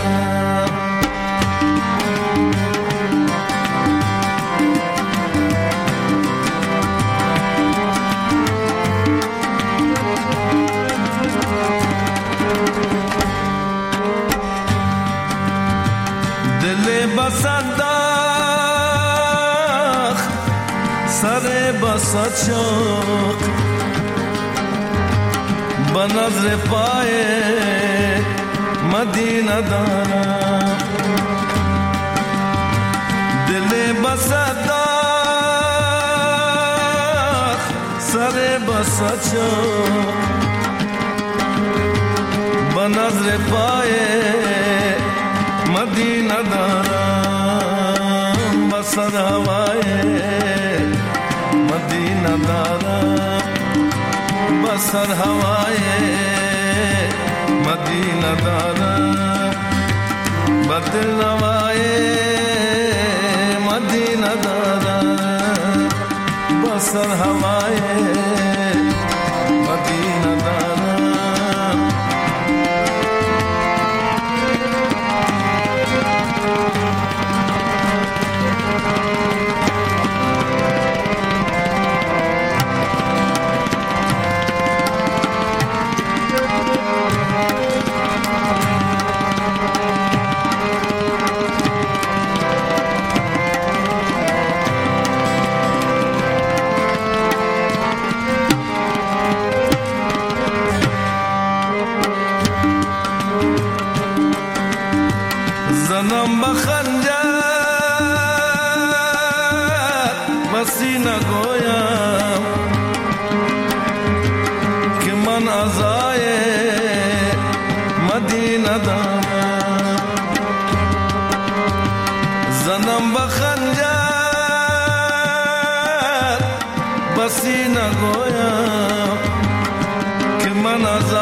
دل بسنداخ سر بسد شوق بنظر پائے مدینہ دانا، دل بسنداخ سر بسد شوق بنظر پائے مدینہ دانا، بسر ہوائے مدینہ دانا، بسر ہوائے مدینہ دانا، بدل نوائے مدینہ دانا، بسر ہوائے مدینہ دانا. کسی نگویم که من ازای مدینه دارم زنم بخنجر بسی نگویم که من ازای